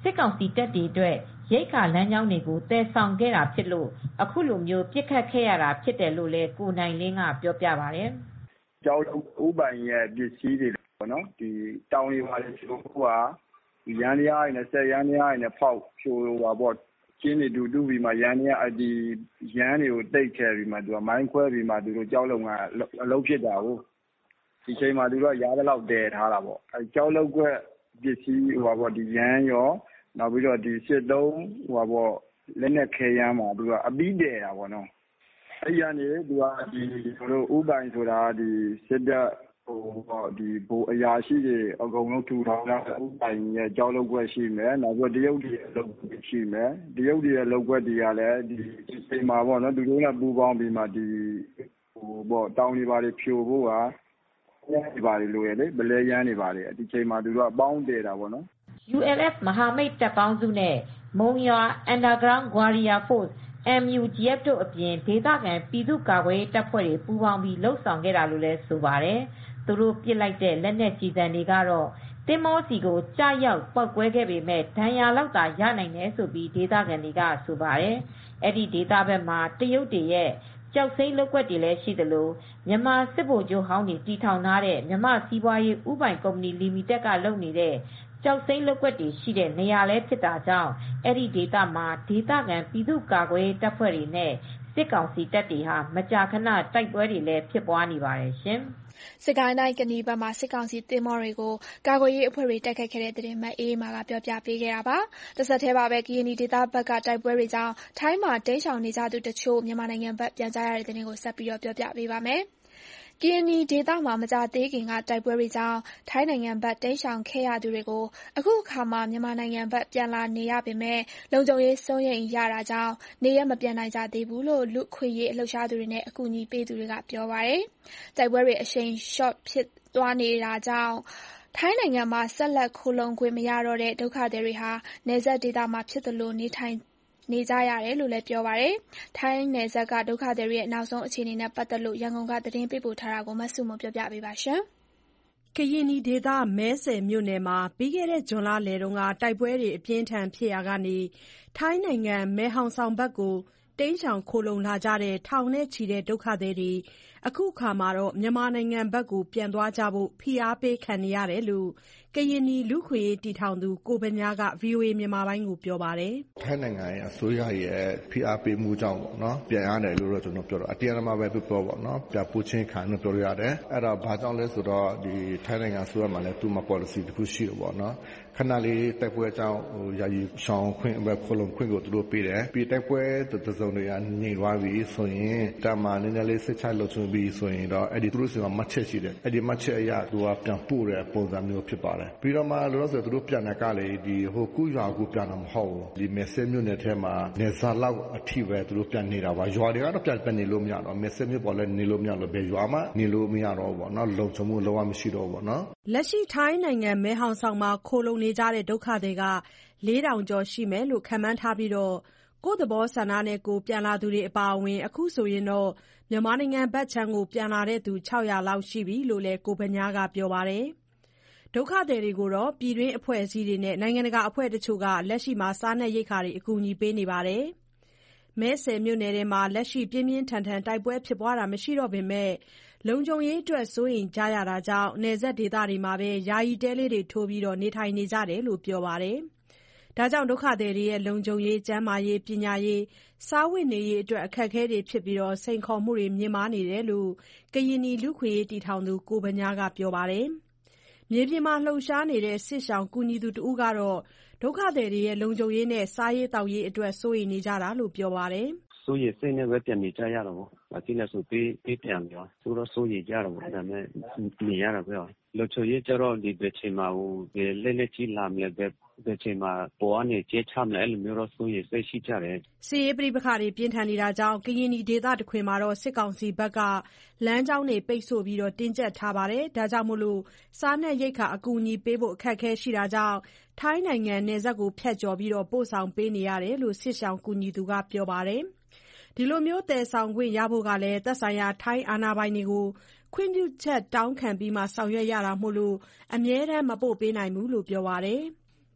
စစ်ကောင်စီတပ်တွေအတွက်ရိက္ခာလမ်းကြောင်းတွေကိုသယ်ဆောင်ခဲ့တာဖြစ်လို့အခုလိုမျိုးပစ်ခတ်ခဲ့ရတာဖြစ်တယ်လို့လည်းကိုနိုင်လင်းကပြောပြပါတယ်။ကျောင်းဥပိုင်ရဲ့ပစ္စည်းတွေပေါ့နော်ဒီတောင်တွေပါလေချိုးကရန်တရားတွေနဲ့ဆက်ရန်တရားတွေနဲ့ဖောက်ဖြိုးပါပေါ့ကျင်းတွေတူတူပြီးမှရန်တရားအဒီရန်တွေကိုတိတ်ခဲ့ပြီးမှသူကမိုင်းခွဲပြီးမှသူတို့ကျောင်းလုံးကအလုံးဖြစ်တာကိုဒီချိန်မှာသူတို့ကရားတဲ့လောက်တည်ထားတာပေါ့အဲကျောင်းလုံးကွက်ပစ္စည်းဟိုပါပေါ့ဒီရန်ရောနောက်ပြီးတော့ဒီစစ်သုံးဟိုပါပေါ့လက်နဲ့ခဲရမ်းမှာသူကအပီးတည်တာပေါ့နော်အဲ့ရနေသူကဒီတို့ဥပိုင်ဆိုတာဒီစစ်တပ်ဟိုပေါ့ဒီဘိုးအရာရှိတွေအကုန်လုံးထူထောင်တာဥပိုင်ရဲ့ကျောင်းလုံးကွက်ရှိမယ်နောက်ပြီးတရုတ်တွေအလုပ်ရှိမယ်တရုတ်တွေရဲ့လုပ်ကွက်တွေကလည်းဒီချိန်မှာပေါ့နော်သူတို့ကပူပေါင်းပြီးမှဒီဟိုပေါ့တောင်းတွေပါတွေဖြိုဖို့ကရန်တွေပါတွေလိုရလေဗလဲရန်တွေပါတွေဒီချိန်မှာသူတို့ကပေါင်းတည်တာပေါ့နော်ယူ အယ် အက်ဖ် မဟာမိတ်တပ်ပေါင်းစုနဲ့မုံရွာ Underground Guerrilla Force အမ် ယူ ဂျီ အက်ဖ် တို့အပြင်ဒေသခံပြည်သူ့ကာကွယ်ရေးတပ်ဖွဲ့တွေပူးပေါင်းပြီးလှုပ်ဆောင်ခဲ့တာလို့လည်းဆိုပါတယ်။သူတို့ပစ်လိုက်တဲ့လက်နက်ကြီးတန်တွေကတော့တင်းမောစီကိုကြားရောက်ပောက်ကွဲခဲ့ပေမဲ့ဒဏ်ရာလောက်သာရနိုင်တယ်လို့ဒေသခံတွေကဆိုပါတယ်။အဲ့ဒီဒေသဘက်မှာတရုတ်တွေရဲ့ကြောက်စိမ့်လုပ်ကွက်တွေလည်းရှိသလိုမြန်မာစစ်ဗိုလ်ချုပ်ဟောင်းတွေတီထောင်ထားတဲ့မြန်မာစီးပွားရေးဥပိုင်ကုမ္ပဏီလီမီတက်ကလုပ်နေတဲ့ကျောက်စိမ်းလုပ်ကွက်တွေရှိတဲ့နေရာလည်းဖြစ်တာကြောင့်အဲ့ဒီဒေသမှာဒေသခံပြည်သူ့ကာကွယ်ရေးတပ်ဖွဲ့တွေနဲ့စစ်ကောင်စီတပ်တွေဟာမကြာခဏတိုက်ပွဲတွေလည်းဖြစ်ပွားနေပါတယ်ရှင်။စစ်ကိုင်းတိုင်းကနီဘက်မှာစစ်ကောင်စီသင်္ဘောတွေကိုကာကွယ်ရေးအဖွဲ့တွေတိုက်ခိုက်ခဲ့တဲ့တဲ့တင်မအေးမာကပြောပြပေးခဲ့တာပါ။တစ်ဆက်တည်းပါပဲကရင်နီဒေသဘက်ကတိုက်ပွဲတွေကြောင့်ထိုင်းမှာတိမ်းရှောင်နေကြသူတချို့မြန်မာနိုင်ငံဘက်ပြန်ကြရတဲ့တဲ့တင်ကိုဆက်ပြီးတော့ပြောပြပေးပါမယ်။ကရင်နီဒေသမှာမကြာသေးခင်ကတိုက်ပွဲတွေကြောင့်ထိုင်းနိုင်ငံဘက်တိမ်းရှောင်ခဲ့ရသူတွေကိုအခုအခါမှာမြန်မာနိုင်ငံဘက်ပြန်လာနေရပေမဲ့လုံခြုံရေးစိုးရိမ်ရတာကြောင့်နေရမပြန်နိုင်ကြသေးဘူးလို့လူခွေရေးအလှုပ်ရှားသူတွေနဲ့အကူအညီပေးသူတွေကပြောပါတယ်။တိုက်ပွဲတွေအရှိန်ရှော့ဖြစ်သွားနေတာကြောင့်ထိုင်းနိုင်ငံမှာဆက်လက်ခိုလှုံခွင့်မရတော့တဲ့ဒုက္ခသည်တွေဟာနယ်စပ်ဒေသမှာဖြစ်သလိုနေထိုင်နေကြရတယ်လို့လည်းပြောပါတယ်။ထိုင်းနယ်စပ်ကဒုက္ခသည်တွေရဲ့နောက်ဆုံးအခြေအနေနဲ့ပတ်သက်လို့ရန်ကုန်ကသတင်းပေးပို့ထားတာကိုမဆုမပြောပြပေးပါရှင်။ကရင်နီဒေသမဲဆယ်မြို့နယ်မှာပြီးခဲ့တဲ့ဇွန်လလယ်တုန်းကတိုက်ပွဲတွေအပြင်းထန်ဖြစ်ရာကနေထိုင်းနိုင်ငံမဲဟောင်ဆောင်ဘက်ကိုတိမ်းရှောင်ခိုလှုံလာကြတဲ့ထောင်နဲ့ချီတဲ့ဒုက္ခသည်တွေအခုအခါမှာမြန်မာနိုင်ငံဘက်ကိုပြန်သွားကြဖို့ဖိအားပေးခံနေရတယ်လို့ကရင်နီလူခွေရေးတည်ထောင်သူကိုဗညာက ဗွီအိုအေမြန်မာပိုင်းကိုပြောပါတယ်။ထိုင်းနိုင်ငံရဲ့အစိုးရရဲ့ဖိအားပေးမှုကြောင့်ပေါ့နော်ပြန်ရတယ်လို့တော့ကျွန်တော်ပြောတော့အတရားအမှန်ပဲပြောပေါ့နော်ပြန်ပို့ချင်းခံလို့ပြောရရတယ်။အဲ့တော့ဘာကြောင့်လဲဆိုတော့ဒီထိုင်းနိုင်ငံအစိုးရမှာလည်းသူ့မှာ policy တစ်ခုရှိတယ်ပေါ့နော်။ခဏလေးတိုက်ပွဲကြောင့်ဟိုယာယီရှောင်းခွင့်ပဲခိုလုံခွင့်ကိုသူတို့ပေးတယ်။ပြီးတိုက်ပွဲတစုံတွေကနေသွားပြီဆိုရင်တမန်နည်းနည်းလေးစစ်ချလုပ်ချင်ပြီးဆိုရင်တော့အဲ့ဒီသူတို့စီမှာမှတ်ချက်ရှိတယ်။အဲ့ဒီမှတ်ချက်အရသူကပြန်ပို့တဲ့ပုံစံမျိုးဖြစ်ပါတယ်။ပြီးတော့မှလို့ဆိုသူတို့ပြန်တဲ့ကလေဒီဟိုကုရွာကိုပြန်တော့မဟုတ်ဘူးဒီမဲဆဲမြို့နယ်ထဲမှာနေစားလောက်အထိပဲသူတို့ပြန်နေတာပါရွာတွေကတော့ပြန်ပြန်နေလို့မရတော့မဲဆဲမြို့ပေါ်လည်းနေလို့မရလို့ဘယ်ရွာမှနေလို့မရတော့ဘူးပေါ့နော်လုံခြုံမှုလုံးဝမရှိတော့ဘူးပေါ့နော်လက်ရှိထိုင်းနိုင်ငံမဲဟောင်ဆောင်မှာခိုလုံနေကြတဲ့ဒုက္ခတွေကလေးထောင်ကျော်ရှိမယ်လို့ခန့်မှန်းထားပြီးတော့ကိုယ့်သဘောဆန္ဒနဲ့ကိုပြန်လာသူတွေအပါအဝင်အခုဆိုရင်တော့မြန်မာနိုင်ငံဘက်ခြမ်းကိုပြန်လာတဲ့သူ၆၀၀လောက်ရှိပြီလို့လည်းကိုဗညာကပြောပါတယ်ဒုက္ခသည်တွေကိုတော့ပြည်တွင်းအဖွဲ့အစည်းတွေနဲ့နိုင်ငံတကာအဖွဲ့တချို့ကလက်ရှိမှာစားနပ်ရိက္ခာတွေအကူအညီပေးနေပါတယ်။မဲဆယ်မြို့နယ်ထဲမှာလက်ရှိပြင်းပြင်းထန်ထန်တိုက်ပွဲဖြစ်ပွားတာမရှိတော့ပေမဲ့လုံခြုံရေးအတွက်စိုးရိမ်ကြရတာကြောင့်နယ်စပ်ဒေသတွေမှာပဲယာယီတဲလေးတွေထိုးပြီးနေထိုင်နေကြတယ်လို့ပြောပါတယ်။ဒါကြောင့်ဒုက္ခသည်တွေရဲ့လုံခြုံရေးကျန်းမာရေးပညာရေးစားဝတ်နေရေးအတွက်အခက်အခဲတွေဖြစ်ပြီးစိန်ခေါ်မှုတွေမြင့်မားနေတယ်လို့ကရင်နီလူခွေရေးတည်ထောင်သူကိုဗညာကပြောပါတယ်။မြေပြင်မှာလှုပ်ရှားနေတဲ့စစ်ရှောင်ကူညီသူတဦးကတော့ဒုက္ခသည်တွေရဲ့လုံခြုံရေးနဲ့စားရေးတောက်ရေးအတွက်စိုးရိမ်နေကြတာလို့ပြောပါတယ်။စိုးရိမ်စိတ်နဲ့ပဲပြန်နေကြရတော့။ဘာဖြစ်လဲဆိုပေးပေးပြန်ပြောဆိုတော့စိုးရိမ်ကြတော့ဒါပေမဲ့နေရတာပဲ။လုံခြုံရေးကြတော့ဒီဘက်ချိန်မှာဟိုလက်လက်ကြီးလာမလဲပဲဘယ်ချိန်မှာပေါ်အနေကျချမ်းလဲအဲ့လိုမျိုးတော့စိုးရိမ်စိတ်ရှိကြတယ်။စီရေးပြိပခါတွေပြင်းထန်နေတာကြောင့်ကရင်နီဒေသတခွင်မှာတော့စစ်ကောင်စီဘက်ကလမ်းကြောင်းတွေပိတ်ဆို့ပြီးတော့တင်းကျပ်ထားပါတယ်။ဒါကြောင့်မို့လို့စားနပ်ရိက္ခာအကူအညီပေးဖို့အခက်အခဲရှိတာကြောင့်ထိုင်းနိုင်ငံနယ်စပ်ကိုဖျက်ကျော်ပြီးတော့ပို့ဆောင်ပေးနေရတယ်လို့စစ်ရှောင်ကူညီသူကပြောပါတယ်။ဒီလိုမျိုးတည်ဆောင်ခွင့်ရဖို့ကလည်းသက်ဆိုင်ရာထိုင်းအာဏာပိုင်တွေကိုခွင့်ပြုချက်တောင်းခံပြီးမှဆောင်ရွက်ရတာမို့လို့အမြဲတမ်းမပို့ပေးနိုင်ဘူးလို့ပြောပါတယ်။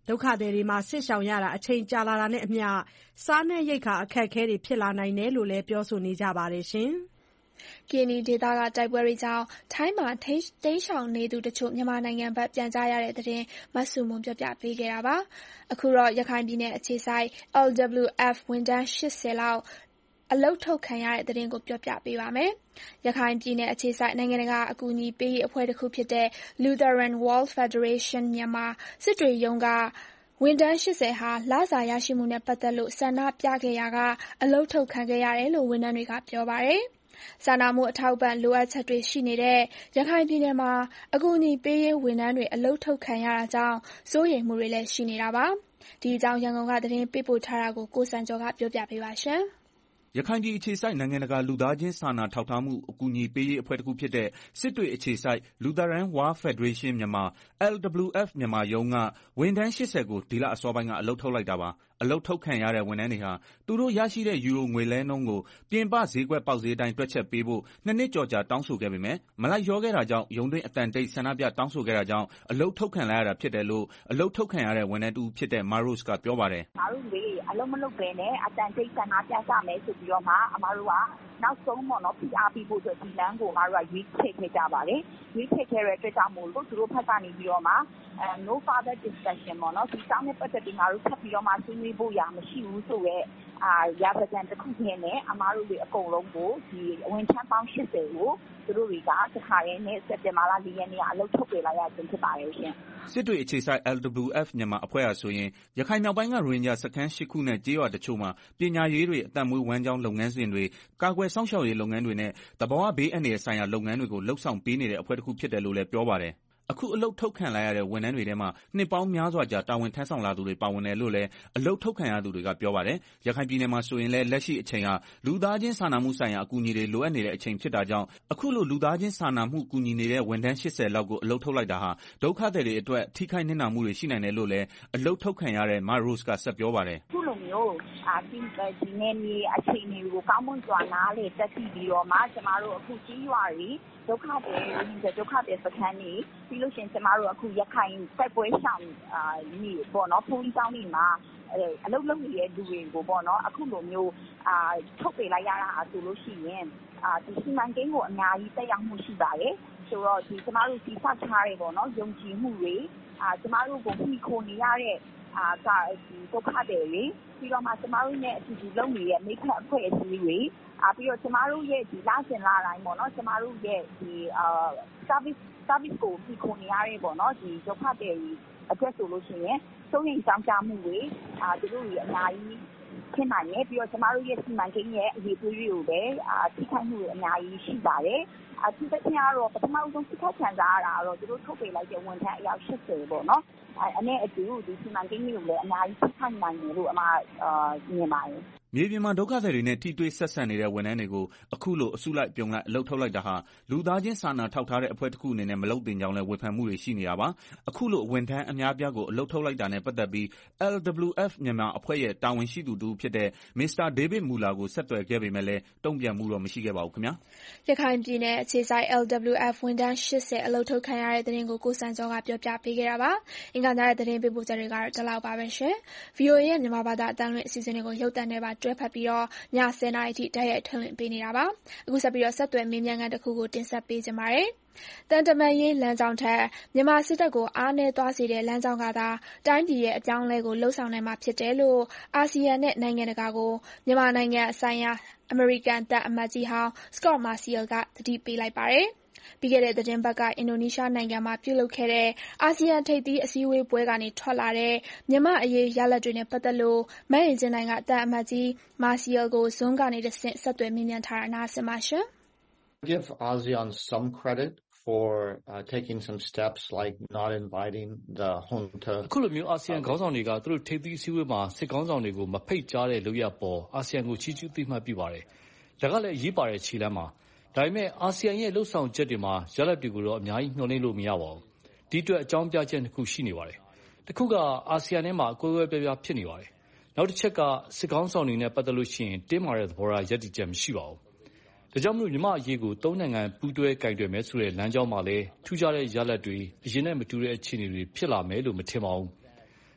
ဒုက္ခသည်တွေစစ်ရှောင်ရတာအချိန်ကြာလာတာနဲ့အမျှစားနပ်ရိက္ခာအခက်အခဲတွေဖြစ်လာနိုင်တယ်လို့လည်းပြောဆိုနေကြပါတယ်။ကရင်နီဒေသကတိုက်ပွဲတွေကြောင့်ထိုင်းမှာတိမ်းရှောင်နေသူတချို့မြန်မာနိုင်ငံဘက်ပြန်ကြရတဲ့သတင်းမဆုမွန်ပြောပြပေးခဲ့တာပါ။အခုတော့ရခိုင်ပြည်နယ်အခြေစိုက် L W F ဝန်ထမ်း၈၀လောက်အလုပ်ထုတ်ခံရတဲ့သတင်းကိုပြောပြပေးပါမယ်။ရခိုင်ပြည်နယ်အခြေစိုက်နိုင်ငံတကာအကူအညီပေးရေးအဖွဲ့တစ်ခုဖြစ်တဲ့ Lutheran World Federation Myanmar စစ်တွေရုံးကဝန်ထမ်း၈၀ဟာလစာရရှိမှုနဲ့ပတ်သက်လို့ဆန္ဒပြခဲ့ရာကအလုပ်ထုတ်ခံခဲ့ရတယ်လို့ဝန်ထမ်းတွေကပြောပါတယ်။စာနာမှုအထောက်အပံ့လိုအပ်ချက်တွေရှိနေတဲ့ရခိုင်ပြည်နယ်မှာအကူအညီပေးရေးဝန်ထမ်းတွေအလုပ်ထုတ်ခံရတာကြောင့်စိုးရိမ်မှုတွေလည်းရှိနေတာပါ။ဒီအကြောင်းရန်ကုန်ကသတင်းပေးပို့ထားတာကိုကိုစံကျော်ကပြောပြပေးပါရှင်။ရခိုင်ပြည်အခြေစိုက်နိုင်ငံတကာလူသားချင်းစာနာထောက်ထားမှုအကူအညီပေးရေးအဖွဲ့တစ်ခုဖြစ်တဲ့စစ်တွေအခြေစိုက် Lutheran World Federation Myanmar L W F မြန်မာရုံးကဝန်ထမ်း၈၀ကိုဒီလအစောပိုင်းကအလုပ်ထုတ်လိုက်တာပါ။အလုပ်ထုတ်ခံရတဲ့ဝန်ထမ်းတွေဟာသူတို့ရရှိတဲ့ယူရိုငွေလဲနှုန်းကိုပြင်ပဈေးကွက်ပေါက်ဈေးအတိုင်းတွက်ချက်ပေးဖို့နှစ်နှစ်ကျော်ကြာတောင်းဆိုခဲ့ပေမဲ့မလိုက်လျောခဲ့တာကြောင့်ရုံးတွင်းအတန်တိတ်ဆန္ဒပြတောင်းဆိုခဲ့တာကြောင့်အလုပ်ထုတ်ခံလိုက်ရတာဖြစ်တယ်လို့အလုပ်ထုတ်ခံရတဲ့ဝန်ထမ်းတူဖြစ်တဲ့ Maros ကပြောပါတယ်။ငါတို့လေအလုပ်မလုပ်ဘဲနဲ့အတန်တိတ်ဆန္ဒပြကြမယ်ဆိုပြီးတော့မှအမတို့ကနောက်ဆုံးပေါ့နော် P R P ဖို့ဆိုဒီလမ်းကိုငါတို့ကရွေးချယ်ခဲ့ကြပါတယ်။ရွေးချယ်ခဲ့တဲ့အတွက်ကြောင့်မို့လို့သူတို့ဖက်ကနေပြီးတော့မှအဲ no further discussion ပေါ့နော်ဒီစောင်းနဲ့ပတ်သက်ပြီးငါတို့ထပ်ပြီးတော့မှဆွေးနွေးဖို့ရမရှိဘူးဆိုရဲအာရပါကြံတစ်ခုချင်းနဲ့အမားတို့တွေအကုန်လုံးကိုဒီဝန်ထမ်းပေါင်း၈၀ကိုသူတို့တွေကတခါရဲနဲ့စက်တင်ဘာလ၄ရက်နေ့ကအလုပ်ထုတ်ပေးလိုက်ရခြင်းဖြစ်ပါတယ်ရှင်။စစ်တွေအခြေစိုက် L W F မြန်မာအဖွဲ့အစည်းဆိုရင်ရခိုင်မြောက်ပိုင်းကရိုဟင်ဂျာစခန်း၈ခုနဲ့ကျေးရွာတချို့မှာပညာရေးတွေအသက်မွေးဝမ်းကျောင်းလုပ်ငန်းစဉ်တွေကာကွယ်စောင့်ရှောက်ရေးလုပ်ငန်းတွေနဲ့သဘာဝဘေးအန္တရာယ်ဆိုင်ရာလုပ်ငန်းတွေကိုလှုပ်ဆောင်ပေးနေတဲ့အဖွဲ့တစ်ခုဖြစ်တယ်လို့လည်းပြောပါတယ်။အခုအလုပ်ထုတ်ခံလိုက်ရတဲ့ဝန်ထမ်းတွေထဲမှာနှစ်ပေါင်းများစွာကြာတာဝန်ထမ်းဆောင်လာသူတွေပါဝင်တယ်လို့လည်းအလုပ်ထုတ်ခံရသူတွေကပြောပါတယ်။ရခိုင်ပြည်နယ်မှာဆိုရင်လည်းလက်ရှိအချိန်ဟာလူသားချင်းစာနာမှုဆိုင်ရာအကူအညီတွေလိုအပ်နေတဲ့အချိန်ဖြစ်တာကြောင့်အခုလိုလူသားချင်းစာနာမှုကူညီနေတဲ့ဝန်ထမ်း၈၀လောက်ကိုအလုပ်ထုတ်လိုက်တာဟာဒုက္ခသည်တွေအတွက်ထိခိုက်နစ်နာမှုတွေရှိနိုင်တယ်လို့လည်းအလုပ်ထုတ်ခံရတဲ့ Maros ကဆက်ပြောပါတယ်။အခုလိုမျိုးအာဒီဒီနေမီအခြေအနေကိုကောင်းမွန်စွာနားလေတက်ပြီးပြီးတော့မှကျမတို့အခုကြီးရွာတွေဒုက္ခတွေဒုက္ခတွေစခန်းနေပြီးလို့ရှိရင်ကျမတို့အခုရခိုင်တိုက်ပွဲရှောင်အာနေပေါ့နော်ဖုန်းကြောင်းနေမှာအဲအလုပ်လုပ်နေတဲ့လူတွေကိုပေါ့နော်အခုလိုမျိုးအာထုတ်ပေးလိုက်ရတာဆိုလို့ရှိရင်အာဒီစီမံကိန်းကိုအများကြီးတက်ရောက်မှုရှိပါတယ်ဆိုတော့ဒီကျမတို့ဒီစထားတွေပေါ့နော်ယုံကြည်မှုတွေအာကျမတို့ကိုမိခိုနေရတဲ့အာကဒီဒုက္ခတွေပြီးတော့မှကျမတို့နဲ့အတူတူလုပ်နေတဲ့မိခက်အဖွဲ့အစည်းတွေအာပြီးတော့ကျမတို့ရဲ့ဒီလစဉ်လတိုင်းပေါ့နော်ကျမတို့ရဲ့ဒီအာ service service ကိုပြီးခုနေရတဲ့ပေါ့နော်ဒီဒုက္ခတွေအတွက်ဆိုလို့ရှိရင်သုံးရင်ကြောင်းကြမှုတွေအာသူတို့တွေအများကြီးဖြစ်နိုင်တယ်ပြီးတော့ကျမတို့ရဲ့စီမံကိန်းရဲ့အရေးကြီးတွေကိုပဲအာထိခိုက်မှုတွေအများကြီးရှိပါတယ်အထူးသဖြင့်ကတော့ပထမဆုံးထိခိုက်ခံစားရတာကတော့သူတို့ထုတ်ပေးလိုက်တဲ့ဝန်ထမ်းအယောက်၈၀ပေါ့နော်အဲအနေအတူဒီစီမံကိန်းတွေကိုလည်းအများကြီးထိခိုက်နိုင်တယ်လို့အမအာမြင်ပါတယ်မြေပြင်မှာဒုက္ခသည်တွေနဲ့ထိတွေ့ဆက်ဆံနေတဲ့ဝန်ထမ်းတွေကိုအခုလိုအစုလိုက်ပြုံလိုက်အလုပ်ထုတ်လိုက်တာဟာလူသားချင်းစာနာထောက်ထားတဲ့အဖွဲ့တစ်ခုအနေနဲ့မလုပ်သင့်ကြောင်းလည်းဝေဖန်မှုတွေရှိနေတာပါအခုလိုဝန်ထမ်းအများပြားကိုအလုပ်ထုတ်လိုက်တာနဲ့ပတ်သက်ပြီး L W F မြန်မာအဖွဲ့ရဲ့တာဝန်ရှိသူတူဖြစ်တဲ့ Mr David Muller ကိုဆက်သွယ်ခဲ့ပေမဲ့လည်းတုံ့ပြန်မှုတော့မရှိခဲ့ပါဘူးခင်ဗျာရခိုင်ပြည်နယ်အခြေစိုက် L W F ဝန်ထမ်း၈၀အလုပ်ထုတ်ခံရတဲ့သတင်းကိုကိုစံကျော်ကပြောပြပေးခဲ့တာပါအင်္ဂါညတဲ့သတင်းပေးပို့ချက်တွေကတော့ဒီလောက်ပါပဲရှင် V O A ရဲ့မြန်မာဘာသာအတန်းလွင့်အစီအစဉ်တွေကိုရုပ်သံနဲ့ပါတွဲဖက်ပြီးတော့ညဆယ်နာရီထိတိုက်ရိုက်ထုတ်လွှင့်ပေးနေတာပါအခုဆက်ပြီးတော့ဆက်သွယ်မေးမြန်းခန်းတစ်ခုကိုတင်ဆက်ပေးကြပါမယ်တန်တမန်ရေးလမ်းကြောင်းထက်မြန်မာစစ်တပ်ကိုအားနည်းသွားစေတဲ့လမ်းကြောင်းကသာတိုင်းပြည်ရဲ့အကြောင်းလဲကိုလှုပ်ဆောင်နိုင်မှာဖြစ်တယ်လို့အာဆီယံနဲ့နိုင်ငံတကာကိုမြန်မာနိုင်ငံအဆိုင်ရာအမေရိကန်တပ်အမတ်ကြီးဟောင်း Scott Marciel ကသတိပေးလိုက်ပါတယ်ပြီးခဲ့တဲ့သတင်းပတ်ကအင်ဒိုနီးရှားနိုင်ငံမှာပြုလုပ်ခဲ့တဲ့အာဆီယံထိပ်သီးအစည်းအဝေးပွဲကနေထွက်လာတဲ့မြန်မာအရေးရလဒ်တွေနဲ့ပတ်သက်လို့မအင်ဂျင်နိုင်ကအတပ်အမတ်ကြီး Marciel ကို Zoom ကနေတဆင့်ဆက်သွယ်မြင်မြန်ထားတာနားဆင်ပါရှင် Give ASEAN some credit for uh, taking some steps like not inviting the junta အခုလိုမျိုးအာဆီယံခေါင်းဆောင်တွေကသူတို့ထိပ်သီးအစည်းအဝေးမှာစစ်ခေါင်းဆောင်တွေကိုမဖိတ်ကြားတဲ့လုပ်ရပေါ်အာဆီယံကိုချီးကျူးသိမှတ်ပြုပါတယ်ဒါကလည်းရေးပါတဲ့ခြေလှမ်းမှာဒါပေမဲ့အာဆီယံရဲ့လှုပ်ဆောင်ချက်တွေမှာရလဒ်တွေကိုတော့အများကြီးမျှော်လင့်လို့မရပါဘူးဒီအတွက်အကြောင်းပြချက်တစ်ခုရှိနေပါတယ်တစ်ခုကအာဆီယံထဲမှာအကွဲကွဲပြားပြားဖြစ်နေပါတယ်နောက်တစ်ချက်ကစစ်ခေါင်းဆောင်တွေနဲ့ပတ်သက်လို့ရှိရင်တင်းမာတဲ့သဘောထားရည်တည်ချက်မရှိပါဘူးဒါကြောင့်မလို့မြန်မာအရေးကိုသုံးနိုင်ငံပူးတွဲကင်တွယ်မယ်ဆိုတဲ့လမ်းကြောင်းမှာလည်းထူးခြားတဲ့ရလဒ်တွေအရင်နဲ့မတူတဲ့အခြေအနေတွေဖြစ်လာမယ်လို့မထင်ပါဘူး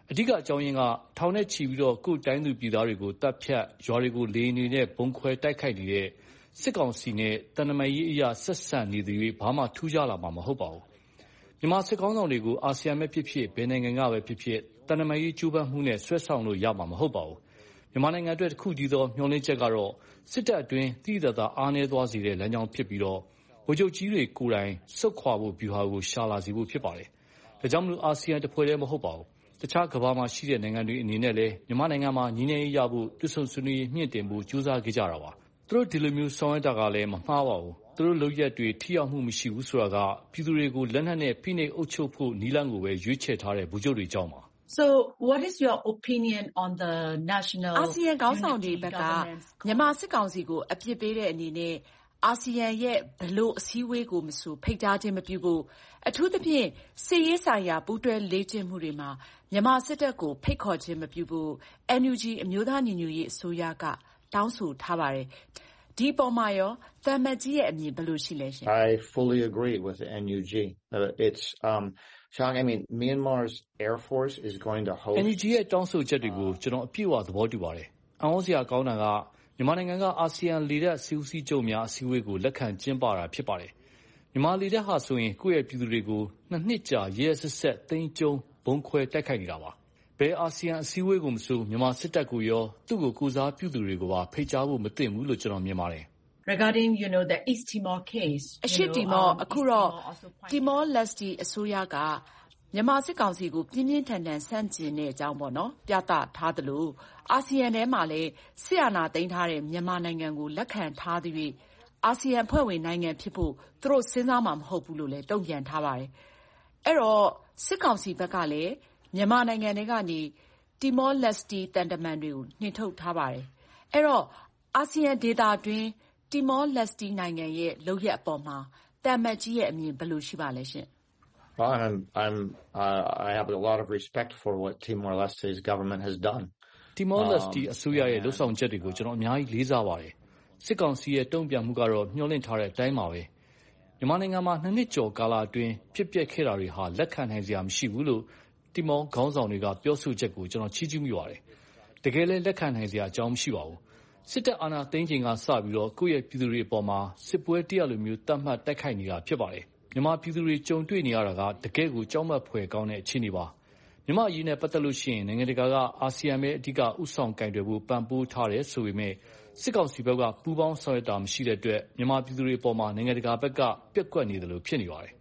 အဓိကအကြောင်းရင်းကထောင်နဲ့ချီပြီးတော့ကိုယ်တိုင်းသူပြည်သားတွေကိုတပ်ဖြတ်ရွာတွေကိုလေနေနဲ့ဘုံခွဲတိုက်ခိုက်နေတဲ့စစ်ကောင်စီနဲ့တန်တမာရေးအရာဆက်ဆံနေသူတွေဘာမှထူးခြားလာမှာမဟုတ်ပါဘူးမြန်မာစစ်ကောင်းဆောင်တွေကိုအာဆီယံပဲဖြစ်ဖြစ်ဘယ်နိုင်ငံကပဲဖြစ်ဖြစ်တန်တမာရေးကျူးပန်းမှုနဲ့ဆွဲဆောင်လို့ရမှာမဟုတ်ပါဘူးမြန်မာနိုင်ငံအတွက်တစ်ခုတည်းသောမျှော်လင့်ချက်ကတော့စစ်တပ်အတွင်းတိတိကျကျအားနည်းသွားစေတဲ့လမ်းကြောင်းဖြစ်ပြီးတော့ဗိုလ်ချုပ်ကြီးတွေကိုယ်တိုင်စုခွာဖို့ဗျူဟာကိုရှာလာစေဖို့ဖြစ်ပါတယ်ဒါကြောင့်မလို့အာဆီယံတစ်ဖွဲ့တည်းမဟုတ်ပါဘူးတခြားကမ္ဘာမှာရှိတဲ့နိုင်ငံတွေအနေနဲ့လည်းမြန်မာနိုင်ငံမှာညီနေရဖို့တွစ်ဆုံဆွေးနွေးမြင့်တင်ဖို့ကြိုးစားခဲ့ကြတာပါသူတို့ဒီလိုမျိုးဆောင်ရွက်တာကလည်းမမှားပါဘူးသူတို့လုပ်ရက်တွေထိရောက်မှုမရှိဘူးဆိုတာကပြည်သူတွေကိုလက်နက်နဲ့ဖိနှိပ်အုပ်ချုပ်ဖို့နီးလန်းကိုပဲရွေးချယ်ထားတဲ့ဗိုလ်ချုပ်တွေကြောင့်ပါ So what is your opinion on the national အာဆီယံခေါင်းဆောင်တွေဘက်ကမြန်မာစစ်ကောင်စီကိုအပြစ်ပေးတဲ့အနေနဲ့အာဆီယံရဲ့ဘလို့အစည်းအဝေးကိုမဆိုဖိတ်ကြားခြင်းမပြုဖို့အထူးသဖြင့်စစ်ရေးဆိုင်ရာပူးတွဲလေ့ကျင့်မှုတွေမှာမြန်မာစစ်တပ်ကိုဖိတ်ခေါ်ခြင်းမပြုဖို့ N U G အမျိုးသားညီညွတ်ရေးအစိုးရကတောင်းဆိုထားပါတယ်ဒီပေါ်မှာရောသံမတ်ကြီးရဲ့အမြင်ဘယ်လိုရှိလဲရှင် I fully agree with the N U G. Uh, it's um, Shang, I mean, Myanmar's Air Force is going to host. N U G ရဲ့တောင်းဆိုချက်တွေကိုကျွန်တော်အပြည့်အဝသဘောတူပါတယ်။အံ့ဩစရာကောင်းတာကမြန်မာနိုင်ငံကအာဆီယံလေတပ်စီဦးစီးချုပ်များအစည်းအဝေးကိုလက်ခံကျင်းပတာဖြစ်ပါတယ်။မြန်မာလေတပ်ဟာဆိုရင်ကိုယ့်ရဲ့ပြည်သူတွေကိုနှစ်နှစ်ကြာရဲဆက်ဆက်သိမ်းကျုံဘုံခွဲတိုက်ခိုက်နေတာပါ။ဘယ်အာဆီယံအစည်းအဝေးကိုမဆိုမြန်မာစစ်တပ်ကိုရောသူ့ကိုကူစားပြုသူတွေကိုပါဖိတ်ကြားဖို့မသင့်ဘူးလို့ကျွန်တော်မြင်ပါတယ်။ Regarding, you know, the East Timor case. အရှေ့တီမောအခုတော့တီမောလက်စတီအစိုးရကမြန်မာစစ်ကောင်စီကိုပြင်းပြင်းထန်ထန်ဆန့်ကျင်တဲ့အကြောင်းပေါ့နော်ပြသထားသလိုအာဆီယံထဲမှာလည်းဆရာနာသိမ်းထားတဲ့မြန်မာနိုင်ငံကိုလက်ခံထားသည်၍အာဆီယံဖွဲ့ဝင်နိုင်ငံဖြစ်ဖို့သူတို့စဉ်းစားမှာမဟုတ်ဘူးလို့လည်းတုံ့ပြန်ထားပါတယ်အဲ့တော့စစ်ကောင်စီဘက်ကလည်းမြန်မာနိုင်ငံတွေကနေတီမောလက်စတီတန်တမန်တွေကိုနှင်ထုတ်ထားပါတယ်အဲ့တော့အာဆီယံဒေသအတွင်းတီမောလက်စတီနိုင်ငံရဲ့လုပ်ရက်အပေါ်မှာတန်မတ်ကြီးရဲ့အမြင်ဘယ်လိုရှိပါလဲရှင် Well, I'm, I'm, uh, I have a lot of respect for what Timor-Leste's government has done. Timor-Leste အစိုးရရဲ့လှုပ်ဆောင်ချက်တွေကိုကျွန်တော်အများကြီးလေးစားပါတယ်။စစ်ကောင်စီရဲ့တုံ့ပြန်မှုကတော့မျှော်လင့်ထားတဲ့အတိုင်းပါပဲ။မြန်မာနိုင်ငံမှာနှစ်နှစ်ကျော်ကာလအတွင်းဖြစ်ပျက်ခဲ့တာတွေဟာလက်ခံနိုင်စရာမရှိဘူးလို့တီမောခေါင်းဆောင်တွေကပြောဆိုချက်ကိုကျွန်တော်ချီးကျူးမိပါတယ်။တကယ်လည်းလက်ခံနိုင်စရာအကြောင်းမရှိပါဘူး။စစ်တပ်အာဏာသိမ်းချိန်ကစပြီးတော့ကိုယ့်ရဲ့ပြည်သူတွေအပေါ်မှာစစ်ပွဲတရားလိုမျိုးတတ်မှတ်တိုက်ခိုက်နေတာဖြစ်ပါတယ်။မြန်မာပြည်သူတွေကြုံတွေ့နေရတာကတကယ့်ကိုကြောက်မက်ဖွယ်ကောင်းတဲ့အခြေအနေပါမြန်မာအရေးနဲ့ပတ်သက်လို့ရှိရင်နိုင်ငံတကာကအာဆီယံပဲအဓိကဥဆောင်ကင်တွယ်ဖို့ပံ့ပိုးထားတယ်ဆိုပေမဲ့စစ်ကောင်စီဘက်ကပူးပေါင်းဆောင်ရွက်တာမရှိတဲ့အတွက်မြန်မာပြည်သူတွေအပေါ်မှာနိုင်ငံတကာဘက်ကပြက်ကွက်နေတယ်လို့ဖြစ်နေပါတယ်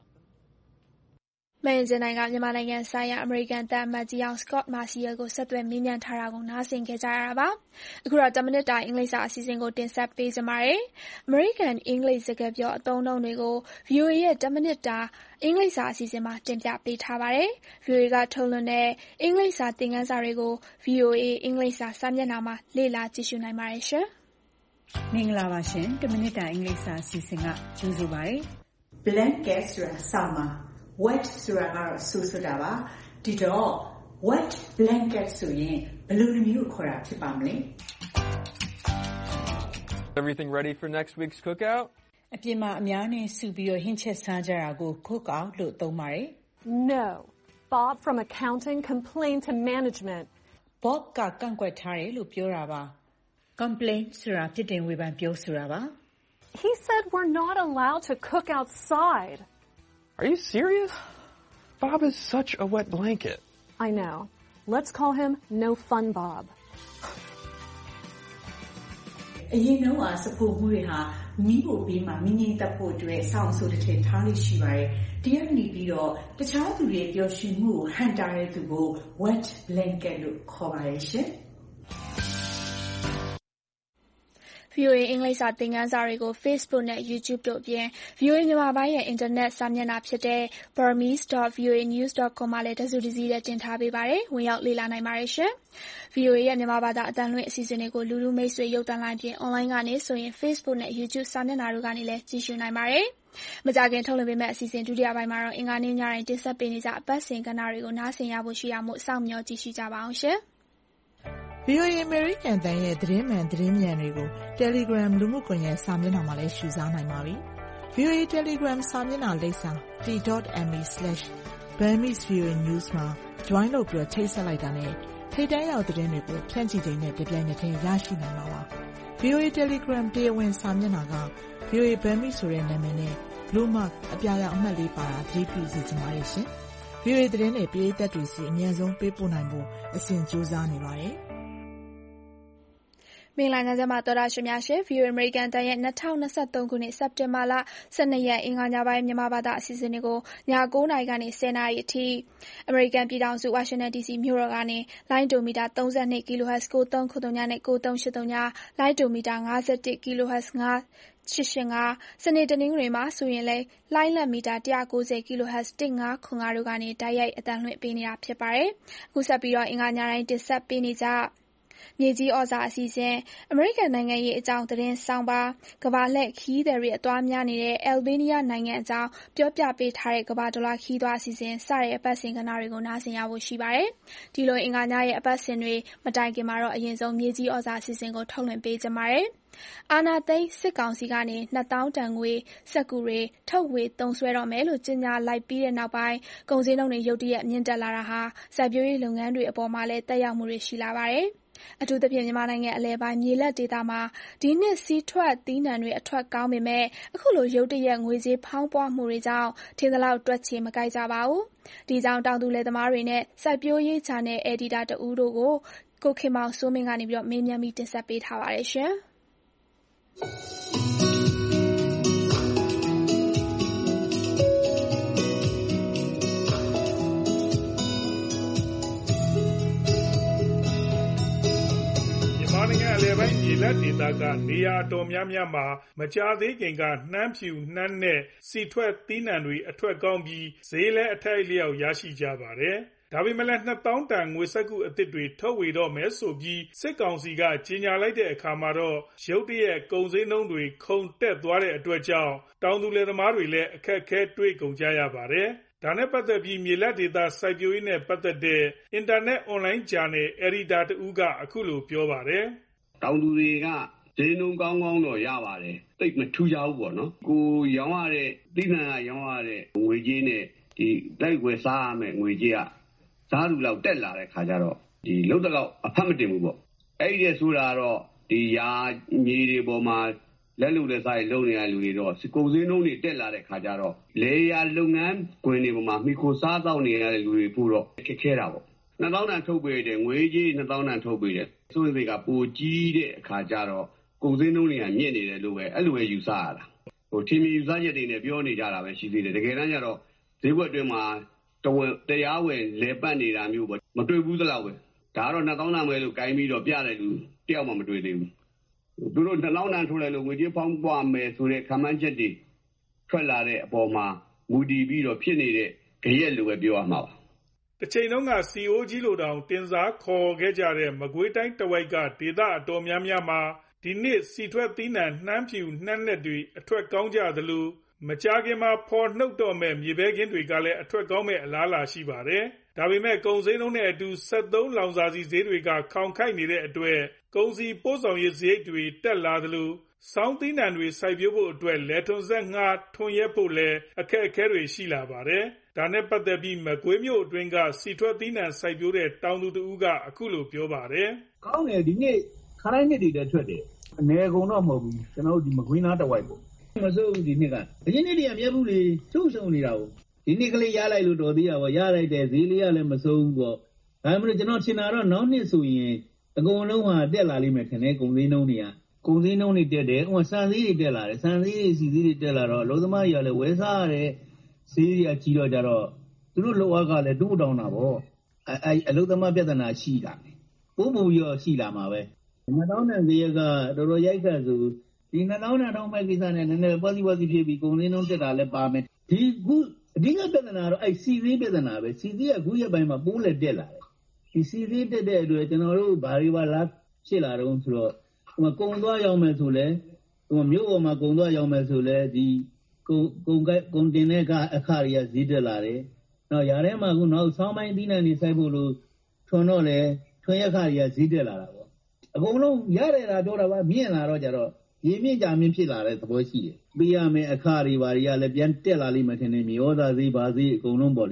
မင်းစင်နိုင်ငံမြန်မာနိုင်ငံဆိုင်ရာအမေရိကန်တပ်အမတ်ကြီးအောင် Scott Marciel ကိုဆက်သွယ်မေးမြန်းထားတာကိုနားဆင်ခဲ့ကြရတာပါအခုတော့tenမိနစ်တာအင်္ဂလိပ်စာအစီအစဉ်ကိုတင်ဆက်ပေးကြပါမယ်အမေရိကန်အင်္ဂလိပ်စကားပြောအသုံးအနှုန်းတွေကို V O A ရဲ့tenမိနစ်တာအင်္ဂလိပ်စာအစီအစဉ်မှာတင်ပြပေးထားပါတယ် V O A ကထုတ်လွှင့်တဲ့အင်္ဂလိပ်စာသင်ခန်းစာတွေကို V O A အင်္ဂလိပ်စာစာမျက်နှာမှာလေ့လာကြည့်ရှုနိုင်ပါတယ်ရှင်မင်္ဂလာပါရှင်tenမိနစ်တာအင်္ဂလိပ်စာအစီအစဉ်ကကြိုဆိုပါတယ် blanket ဆိုတာစောင့်မှာ wet ဆိုတာကတော့ဆူဆိုတာပါဒီတော့ wet blanket ဆိုရင်ဘယ်လိုမျိုးခေါ်တာဖြစ်ပါမလဲ Everything ready for next week's cookout? အပြင်မှာအများနဲ့စုပြီးတော့ဟင်းချက်စားကြတာကို cookout လို့သုံးပါတယ် No. Bob from accounting complained to management. Bob ကကန့်ကွက်ထားတယ်လို့ပြောတာပါ complain ဆိုတာပြစ်တင်ဝေဖန်ပြောဆိုတာပါ He said we're not allowed to cook outside. Are you serious? Bob is such a wet blanket. I know. Let's call him No Fun Bob. အရင်တော့စပိုမှုတွေဟာမိဖို့ပြီးမှမိငိမ့်တက်ဖို့အတွက်စောင့်ဆိုတဲ့ထင်ထားလို့ရှိပါတယ်တရားနေပြီးတော့တခြားသူတွေပျော်ရွှင်မှုကိုဟန်တာတဲ့သူကို wet blanket လို့ခေါ်ပါတယ်ရှင် V O A အင်္ဂလိပ်စာသင်ခန်းစာတွေကို Facebook နဲ့ YouTube တို့အပြင် V O A မြန်မာပိုင်းရဲ့အင်တာနက်စာမျက်နှာဖြစ်တဲ့ burmese dot v o a news dot com မှာလည်းတစုတစည်းနဲ့တင်ထားပေးပါတယ်။ဝင်ရောက်လေ့လာနိုင်ပါတယ်ရှင်။ V O A ရဲ့မြန်မာဘာသာအသံလွှင့်အစီအစဉ်တွေကိုလူလူမိတ်ဆွေရုပ်သံလိုင်းပြင် online ကနေဆိုရင် Facebook နဲ့ YouTube စာမျက်နှာတို့ကနေလည်းကြည့်ရှုနိုင်ပါတယ်။မကြခင်ထုတ်လွှင့်ပေးမယ့်အစီအစဉ်ဒုတိယပိုင်းမှာတော့အင်္ဂါနေ့ညတိုင်းတင်ဆက်ပေးနေကြအပတ်စဉ်ကဏ္ဍတွေကိုနားဆင်ရဖို့ရှိရမှုစောင့်မျှော်ကြည့်ရှုကြပါအောင်ရှင်။ V O A အမေရိကန်တန်ရဲ့သတင်းမှန်သတင်းမြန်တွေကို Telegram လူမှုကွန်ရက်စာမျက်နှာမှာလည်းရှုစားနိုင်ပါပြီ။ V O A Telegram စာမျက်နှာလိပ်စာ t dot m e slash Burmese ဗီ အို အေ News မှာ join လုပ်ပြီးချိတ်ဆက်လိုက်တာနဲ့ထိပ်တန်းရောက်သတင်းတွေကိုဖြန့်ချိချိန်နဲ့တပြိုင်နက်တည်းရရှိနိုင်မှာပါ။ ဗီ အို အေ Telegram တရားဝင်စာမျက်နှာက ဗီ အို အေ Burmese ဆိုတဲ့နာမည်နဲ့ blue mark အပြာရောင်အမှတ်လေးပါတာသတိပြုစီချင်ပါတယ်ရှင်။ ဗီ အို အေ သတင်းတွေပရိသတ်တွေစီအမြန်ဆုံးပေးပို့နိုင်ဖို့အစဉ်ကြိုးစားနေပါတယ်။မင်္ဂလာညချမ်းပါသောတာရှင်များရှင် ဗီ အို အေ အမေရိကန်တန်ရဲ့၂၀၂၃ခုနှစ်စက်တင်ဘာလ၁၂ရက်အင်္ဂါညပိုင်းမြန်မာဘာသာအစီအစဉ်တွေကိုည၉နာရီကနေ၁၀နာရီအထိအမေရိကန်ပြည်ထောင်စုဝါရှင်တန်ဒီစီမြို့တော်ကနေလိုင်းဒိုမီတာ၃၂ kHz ၉၃၇၀နဲ့၉၃၈၀လိုင်းဒိုမီတာ၅၁ kHz ၅၈၈၅စနေတနင်္ဂနွေမှာဆိုရင်လည်းလိုင်းလတ်မီတာ၁၉၀ kHz ၁၅၇၅တို့ကနေတိုက်ရိုက်အသံလွှင့်ပေးနေတာဖြစ်ပါတယ်။အခုဆက်ပြီးတော့အင်္ဂါညတိုင်းတင်ဆက်ပေးနေကြမြေကြီးဩဇာအစီအစဉ်အမေရိကန်နိုင်ငံရေးအကြောင်းသတင်းဆောင်းပါးကမ္ဘာလှည့်ခရီးသည်တွေအသွားများနေတဲ့အယ်ဘေးနီးယားနိုင်ငံအကြောင်းပြောပြပေးထားတဲ့ကမ္ဘာဒေါ်လာခရီးသွားအစီအစဉ်စတဲ့အပတ်စဉ်ကဏ္ဍတွေကိုနားဆင်ရဖို့ရှိပါတယ်။ဒီလိုအင်္ဂါညရဲ့အပတ်စဉ်တွေမတိုင်ခင်မှာတော့အရင်ဆုံးမြေကြီးဩဇာအစီအစဉ်ကိုထုတ်လွှင့်ပေးကြပါမယ်။အာဏာသိမ်းစစ်ကောင်စီကနေနှစ်သောင်းတန်ငွေစက္ကူတွေထုတ်ဝေသုံးစွဲတော့မယ်လို့ကြေညာလိုက်ပြီးတဲ့နောက်ပိုင်းကုန်စည်နှုန်းတွေရုတ်တရက်မြင့်တက်လာတာဟာစိုက်ပျိုးရေးလုပ်ငန်းတွေအပေါ်မှာလည်းသက်ရောက်မှုတွေရှိလာပါတယ်။အထူးသဖြင့်မြန်မာနိုင်ငံအလယ်ပိုင်းမြေလတ်ဒေသမှာဒီနှစ်စီးထွက်သီးနှံတွေအထွက်ကောင်းပေမဲ့အခုလိုရုတ်တရက်ငွေကြေးဖောင်းပွမှုတွေကြောင့်ထင်သလောက်တွက်ချေမကိုက်ကြပါဘူး။ဒီကြောင့်တောင်သူလယ်သမားတွေနဲ့စိုက်ပျိုးရေးဂျာနယ်အယ်ဒီတာတဦးတို့ကိုကိုခင်မောင်စိုးမင်းကနေပြီးတော့မေးမြန်းပြီးတင်ဆက်ပေးထားပါတယ်ရှင်။နိုင်ငံအလယ်ပိုင်းမြေလတ်ဒေသကနေရာအတော်များများမှာမကြာသေးခင်ကနှမ်းဖြူနှမ်းနဲ့စီထွက်သီးနှံတွေအထွက်ကောင်းပြီးဈေးလည်းအထိုက်အလျောက်ရရှိကြပါတယ်။ဒါပေမဲ့လည်းနှစ်သောင်းတန်ငွေစက္ကူအသစ်တွေထုတ်ဝေတော့မယ်ဆိုပြီးစစ်ကောင်စီကကြေညာလိုက်တဲ့အခါမှာတော့ရုတ်တရက်ကုန်စည်နှုန်းတွေခုန်တက်သွားတဲ့အတွက်ကြောင့်တောင်သူလယ်သမားတွေလည်းအခက်အခဲတွေ့ကုန်ကြရပါတယ်။ဒါနဲ့ပတ်သက်ပြီးမြေလတ်ဒေသစိုက်ပျိုးရေးနဲ့ပတ်သက်တဲ့အင်တာနက်အွန်လိုင်းဂျာနယ်အယ်ဒီတာတဦးကအခုလိုပြောပါတယ်။တောင်သူတွေကဈေးနှုန်းကောင်းကောင်းတော့ရပါတယ်။သိပ်မထူးခြားဘူးပေါ့နော်။ကိုရောင်းရတဲ့သီးနှံကရောင်းရတဲ့ငွေကြေးနဲ့ဒီတိုက်ွယ်စားရမယ့်ငွေကြေးကစားလူလောက်တက်လာတဲ့ခါကျတော့ဒီလုံးတလောက်အဖတ်မတင်ဘူးပေါ့။အဲ့ဒီဆိုတာတော့ဒီယာမြေတွေပေါ်မှာလက်လူလက်စားလုံနေရလူတွေတော့ကုန်စည်နှုန်းတွေတက်လာတဲ့ခါကျတော့လေယာလုပ်ငန်းခွင်တွေပေါ်မှာမိခိုစားတော့နေရတဲ့လူတွေပို့တော့ခက်ခဲတာပေါ့။နှစ်သောင်းတန်ထုတ်ပေးတယ်ငွေကြီးနှစ်သောင်းတန်ထုတ်ပေးတယ်ဆိုရင်ကပိုကြီးတဲ့အခါကျတော့ကုန်စည်နှုန်းတွေကမြင့်နေတယ်လို့ပဲအဲ့လိုပဲယူဆရတာဟိုထင်မြင်ယူဆချက်တွေနဲ့ပြောနေကြတာပဲရှိသေးတယ်တကယ်တမ်းကျတော့ဈေးကွက်အတွင်းမှာတဝက်တရားဝင်လဲပတ်နေတာမျိုးပေါ့မတွေ့ဘူးသလောက်ပဲဒါကတော့နှစ်သောင်းတန်ပဲလို့ကိုင်းပြီးတော့ပြတယ်လူတယောက်မှမတွေ့သေးဘူးသူတို့နှစ်သောင်းတန်ထုတ်လိုက်လို့ငွေကြေးဖောင်းပွားမယ်ဆိုတဲ့ခန့်မှန်းချက်တွေထွက်လာတဲ့အပေါ်မှာမူတည်ပြီးတော့ဖြစ်နေတဲ့ကြရက်လိုပဲပြောရမှာပါတစ်ချိန်လုံးက စီ အို ဂျီ လို့တောင်တင်စားခေါ်ခဲ့ကြတဲ့မကွေးတိုင်းတဝိုက်ကဒေသအတော်များများမှာဒီနှစ်စီထွက်သီးနှံနှမ်းဖြူနှမ်းလက်တွေအထွက်ကောင်းကြသလိုမကြာခင်မှာဖော်နှုတ်တော့မဲ့မြေပဲခင်းတွေကလည်းအထွက်ကောင်းမဲ့အလားအလာရှိပါတယ်။ဒါပေမဲ့ကုန်စည်နှုန်းနဲ့အတူစက်သုံးလောင်စာဆီဈေးတွေကခေါင်ခိုက်နေတဲ့အတွက်ကုန်စည်ပို့ဆောင်ရေးစရိတ်တွေတက်လာသလိုစောင်းသီးနှံတွေစိုက်ပျိုးဖို့အတွက်လယ်ထွန်စက်ငှားထွန်ရက်ဖို့လည်းအခက်အခဲတွေရှိလာပါတယ်။ဒါနဲ့ပတ်သက်ပြီးမကွေးမြို့အတွင်းကစီထွက်သီးနှံစိုက်ပျိုးတဲ့တောင်သူတဦးကအခုလိုပြောပါတယ်။ကောင်းတယ်ဒီနေ့ခါတိုင်းနှစ်တွေတည်းထွက်တယ်။အနေကုန်တော့မဟုတ်ဘူးကျွန်တော်တို့ဒီမကွေးနားတဝိုက်ပေါ့။မစိုးဘူးဒီနှစ်ကအရင်နှစ်တည်းကမြက်ဘူးလေစုပ်ဆုံနေတာပေါ့။ဒီနှစ်ကလေးရလိုက်လို့တော်သေးတာပေါ့ရလိုက်တယ်ဈေးလေးကလည်းမစိုးဘူးပေါ့။ဒါမှမဟုတ်ကျွန်တော်ထင်တာတော့နောက်နှစ်ဆိုရင်အကုန်လုံးဟာတက်လာလိမ့်မယ်ထင်တယ်ကုန်စည်နှုန်းတွေကကုန်စည်နှုန်းတွေတက်တယ်ဥပမာစံစည်းတွေတက်လာတယ်စံစည်းတွေစီစည်းတွေတက်လာတော့လုံသမားတွေကလည်းဝယ်စားရတဲ့ဈေးတွေကကြီးတော့ကြတော့သူတို့လောကလည်းတူးတောင်းတာပေါ့အဲအဲအလုံသမားပြဿနာရှိတာပို့ပို့ရောရှိလာမှာပဲနှစ်သောင်းတန်ဈေးကတော်တော်ရိုက်ခတ်ဆိုဒီနှစ်သောင်းတန်တော့မဲ့ကိစ္စနဲ့နည်းနည်းပွားစီပွားစီဖြစ်ပြီးကုန်စည်နှုန်းတက်တာလည်းပါမယ်ဒီခုအဓိကပြဿနာတော့အဲစီစည်းပြဿနာပဲစီစည်းကခုရက်ပိုင်းမှာပိုးလက်တက်လာတယ်ဒီစီစည်းတက်တဲ့အတွက်ကျွန်တော်တို့ဘာတွေပါလားဖြစ်လာတော့ဆိုတော့ဟိုကုံသွားရောက်မယ်ဆိုလဲဟိုမြို့ပေါ်မှာကုံသွားရောက်မယ်ဆိုလဲဒီကုံကုံကကုံတင်တဲ့ကအခါတွေကဈေးတက်လာတယ်။နောက်ຢာထဲမှာခုနောက်ဆောင်းပိုင်းသီးနှံတွေစိုက်ဖို့လို့ထွန်တော့လဲထွန်ရက်ခါတွေကဈေးတက်လာတာပေါ့။အကုန်လုံးရရတာပြောတာပါမြင့်လာတော့ကြတော့ရေမြင့်ကြမြင့်ဖြစ်လာတဲ့သဘောရှိတယ်။ပေးရမယ့်အခါတွေဘာတွေကလည်းပြန်တက်လာလိမ့်မယ်ထင်တယ်မြေဩဇာဈေးဘာဈေးအကုန်လုံးပေါ့လေ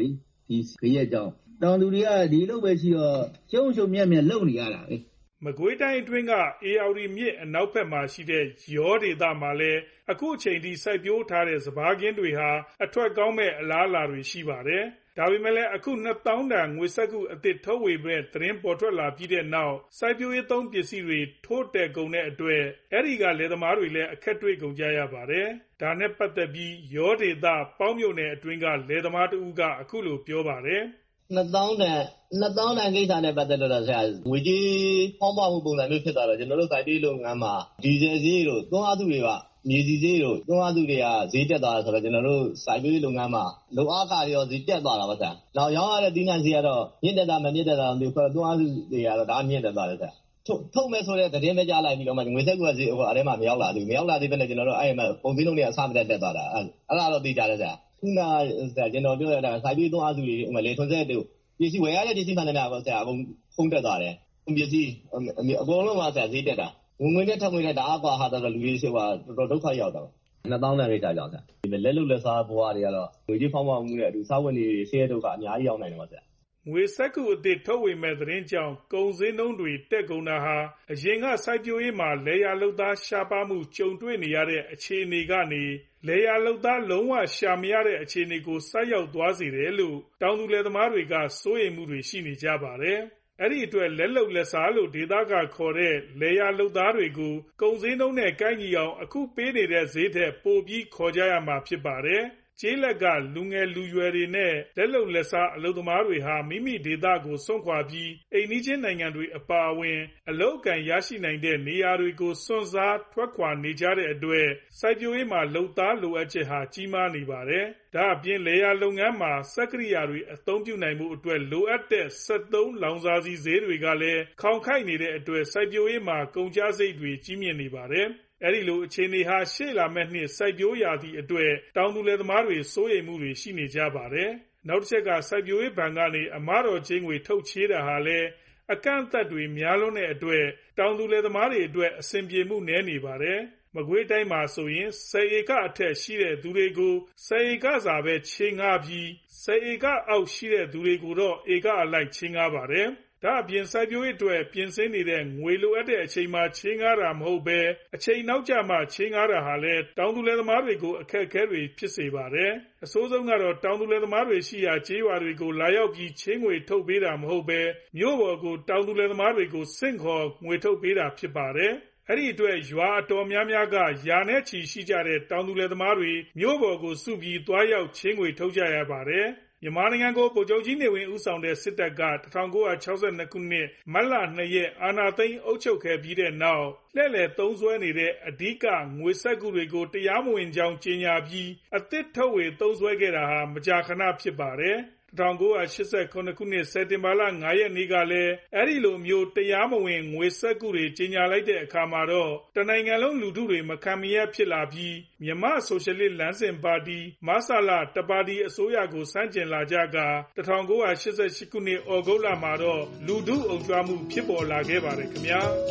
ဒီခရက်ကြောင့်တောင်သူတွေကဒီလိုပဲရှိတော့ရှုံးရှုံမြက်မြက်လုံနေရတာပဲမကွေးတိုင်းအတွင်းကအေယာဝတီမြစ်အနောက်ဘက်မှာရှိတဲ့ရောဒေသမှာလည်းအခုအချိန်ထိစိုက်ပျိုးထားတဲ့စပါးခင်းတွေဟာအထွက်ကောင်းမဲ့အလားအလာတွေရှိပါတယ်။ဒါပေမဲ့လည်းအခုနှစ်သောင်းတန်ငွေစက္ကူအသစ်ထုတ်ဝေမဲ့သတင်းပေါ်ထွက်လာပြီးတဲ့နောက်စိုက်ပျိုးရေးသုံးပစ္စည်းတွေထိုးတက်ကုန်တဲ့အတွက်အဲ့ဒီကလယ်သမားတွေလည်းအခက်တွေ့ကုန်ကြရပါတယ်။ဒါနဲ့ပတ်သက်ပြီးရောဒေသပေါင်းမြို့နယ်အတွင်းကလယ်သမားတဦးကအခုလိုပြောပါတယ်။နှစ်သောင်းတန်နှစ်သောင်းတန်ကိစ္စနဲ့ပတ်သက်တော့ဆရာငွေကြေးဖောင်းပွားမှုပုံစံမျိုးဖြစ်သွားတော့ကျွန်တော်တို့စိုက်ပျိုးလုပ်ငန်းမှာဒီဇယ်ဈေးတို့သွန်းအားစုတွေကမြေစီဈေးတို့သွန်းအားစုတွေကဈေးတက်သွားတယ်ဆိုတော့ကျွန်တော်တို့စိုက်ပျိုးလုပ်ငန်းမှာလုံအားကရောဈေးတက်သွားတာပါဆရာ။နောက်ရောင်းရတဲ့သီးနှံဈေးကတော့မြင့်တက်တာမမြင့်တက်တာမသိဘူးသွန်းအားစုတွေကတော့ဒါမြင့်တက်သွားတယ်ဆရာ။ထုတ်ထုတ်မယ်ဆိုတဲ့သတင်းပဲကြားလိုက်ပြီးတော့မှငွေစက်ကဈေးဟိုအထဲမှာမရောက်လာဘူးမရောက်လာသေးဘဲနဲ့ကျွန်တော်တို့အဲ့မှာပုံစံလုံးတွေအဆမတက်တက်သွားတာအဲ့ဒါတော့သိကြတယ်ဆရာ။ခုနကဆရာကျွန်တော်ပြောရတာစိုက်ပျိုးသွန်းအားစုတွေဥပမာလေထွန်းဆက်တို့ပစ္စည်းဝယ်ရတဲ့ပစ္စည်းမှန်တယ်များပေါ့ဆရာအကုန်ဖုံးတက်သွားတယ်။ပစ္စည်းအကုန်လုံးကဆရာဈေးတက်တာ။ငွေငွေနဲ့ထပ်ငွေနဲ့တအားကွာဟာတော့လူတွေဆိုတော့တော်တော်ဒုက္ခရောက်တာ။နှစ်သောင်းတန်ရိတ်တာကြောင့်ဆရာ။ဒီလက်လုံလက်စားဘဝတွေကတော့ငွေကြီးဖောင်းဖောင်းမှုနဲ့အတူစားဝတ်နေဆင်းရဲဒုက္ခအများကြီးရောက်နိုင်တယ်ပါဆရာ။ငွေစက္ကူအသစ်ထုတ်ဝေမဲ့သတင်းကြောင့်ကုန်စည်နှုန်းတွေတက်ကုန်တာဟာအရင်ကစိုက်ပျိုးရေးမှာလေယာလုပ်သားရှားပါမှုကြုံတွေ့နေရတဲ့အခြေအနေကနေလေယာလုပ်သားလုံးဝရှာမရတဲ့အခြေအနေကိုဆိုက်ရောက်သွားစေတယ်လို့တောင်သူလယ်သမားတွေကစိုးရိမ်မှုတွေရှိနေကြပါတယ်။အဲ့ဒီအတွက်လက်လုံလက်စားလို့ဒေသကခေါ်တဲ့လေယာလုပ်သားတွေကိုကုန်စည်နှုန်းနဲ့ကိုက်ညီအောင်အခုပေးနေတဲ့ဈေးထက်ပိုပြီးခေါ်ကြရမှာဖြစ်ပါတယ်။ကျေးလက်ကလူငယ်လူရွယ်တွေနဲ့လက်လုံလက်စားအလုပ်သမားတွေဟာမိမိဒေသကိုစွန့်ခွာပြီးအိမ်နီးချင်းနိုင်ငံတွေအပါအဝင်အလုပ်အကိုင်ရရှိနိုင်တဲ့နေရာတွေကိုစွန့်စားထွက်ခွာနေကြတဲ့အတွက်စိုက်ပျိုးရေးမှာလုပ်သားလိုအပ်ချက်ဟာကြီးမားနေပါတယ်။ဒါအပြင်လယ်ယာလုပ်ငန်းမှာစက်ကိရိယာတွေအသုံးပြုနိုင်မှုအတွက်လိုအပ်တဲ့စက်သုံးလောင်စာဆီဈေးတွေကလည်းခေါင်ခိုက်နေတဲ့အတွက်စိုက်ပျိုးရေးမှာကုန်ကျစရိတ်တွေကြီးမြင့်နေပါတယ်။အဲဒီလိုအခြေအနေဟာရှေ့လာမယ့်နှစ်စိုက်ပျိုးရာသီအတွက်တောင်သူလယ်သမားတွေစိုးရိမ်မှုတွေရှိနေကြပါတယ်။နောက်တစ်ချက်ကစိုက်ပျိုးရေးဘဏ်ကနေအမတော်ချင်းငွေထုတ်ချေးတာဟာလည်းအကန့်အသတ်တွေများလွန်းတဲ့အတွက်တောင်သူလယ်သမားတွေအတွက်အဆင်ပြေမှုနည်းနေပါတယ်။မကွေးတိုင်းမှာဆိုရင်ဆယ်ဧကအထက်ရှိတဲ့သူတွေကိုဆယ်ဧကစာပဲချေးငှားပြီးဆယ်ဧကအောက်ရှိတဲ့သူတွေကိုတော့ဧကအလိုက်ချေးငှားပါတယ်။ဒါအပြင်စိုက်ပျိုးရေးအတွက်ပြင်ဆင်နေတဲ့ငွေလိုအပ်တဲ့အချိန်မှာချေးငှားတာမဟုတ်ဘဲအချိန်နောက်ကျမှချေးငှားတာဟာလည်းတောင်သူလယ်သမားတွေကိုအခက်အခဲတွေဖြစ်စေပါတယ်။အဆိုးဆုံးကတော့တောင်သူလယ်သမားတွေရှိရာကျေးရွာတွေကိုလာရောက်ပြီးချေးငွေထုတ်ပေးတာမဟုတ်ဘဲမြို့ပေါ်ကိုတောင်သူလယ်သမားတွေကိုဆင့်ခေါ်ငွေထုတ်ပေးတာဖြစ်ပါတယ်။အဲ့ဒီအတွက်ရွာအတော်များများကယာနဲ့ချီရှိကြတဲ့တောင်သူလယ်သမားတွေမြို့ပေါ်ကိုစုပြီးသွားရောက်ချေးငွေထုတ်ကြရပါတယ်။မြန်မာနိုင်ငံကိုဗိုလ်ချုပ်ကြီးနေဝင်းဦးဆောင်တဲ့စစ်တပ်က၁၉၆၂ခုနှစ်မတ်လ၂ရက်အာဏာသိမ်းအုပ်ချုပ်ခဲ့ပြီးတဲ့နောက်လှည့်လည်သုံးစွဲနေတဲ့အဓိကငွေစက္ကူတွေကိုတရားမဝင်ကြောင်းကြေညာပြီးအသစ်ထုတ်ဝေသုံးစွဲခဲ့တာဟာမကြာခဏဖြစ်ပါတယ်။၁၉၈၇ခုနှစ်စက်တင်ဘာလ၅ရက်နေ့ကလည်းအဲဒီလိုမျိုးတရားမဝင်ငွေစက္ကူတွေကြေညာလိုက်တဲ့အခါမှာတော့တနိုင်ငံလုံးလူထုတွေမခံမရပ်ဖြစ်လာပြီးမြန်မာဆိုရှယ်လစ်လမ်းစဉ်ပါတီမဆလတပါတီအစိုးရကိုဆန့်ကျင်လာကြက၁၉၈၈ခုနှစ်ဩဂုတ်လမှာတော့လူထုအုံကြွမှုဖြစ်ပေါ်လာခဲ့ပါတယ်ခင်ဗျာ။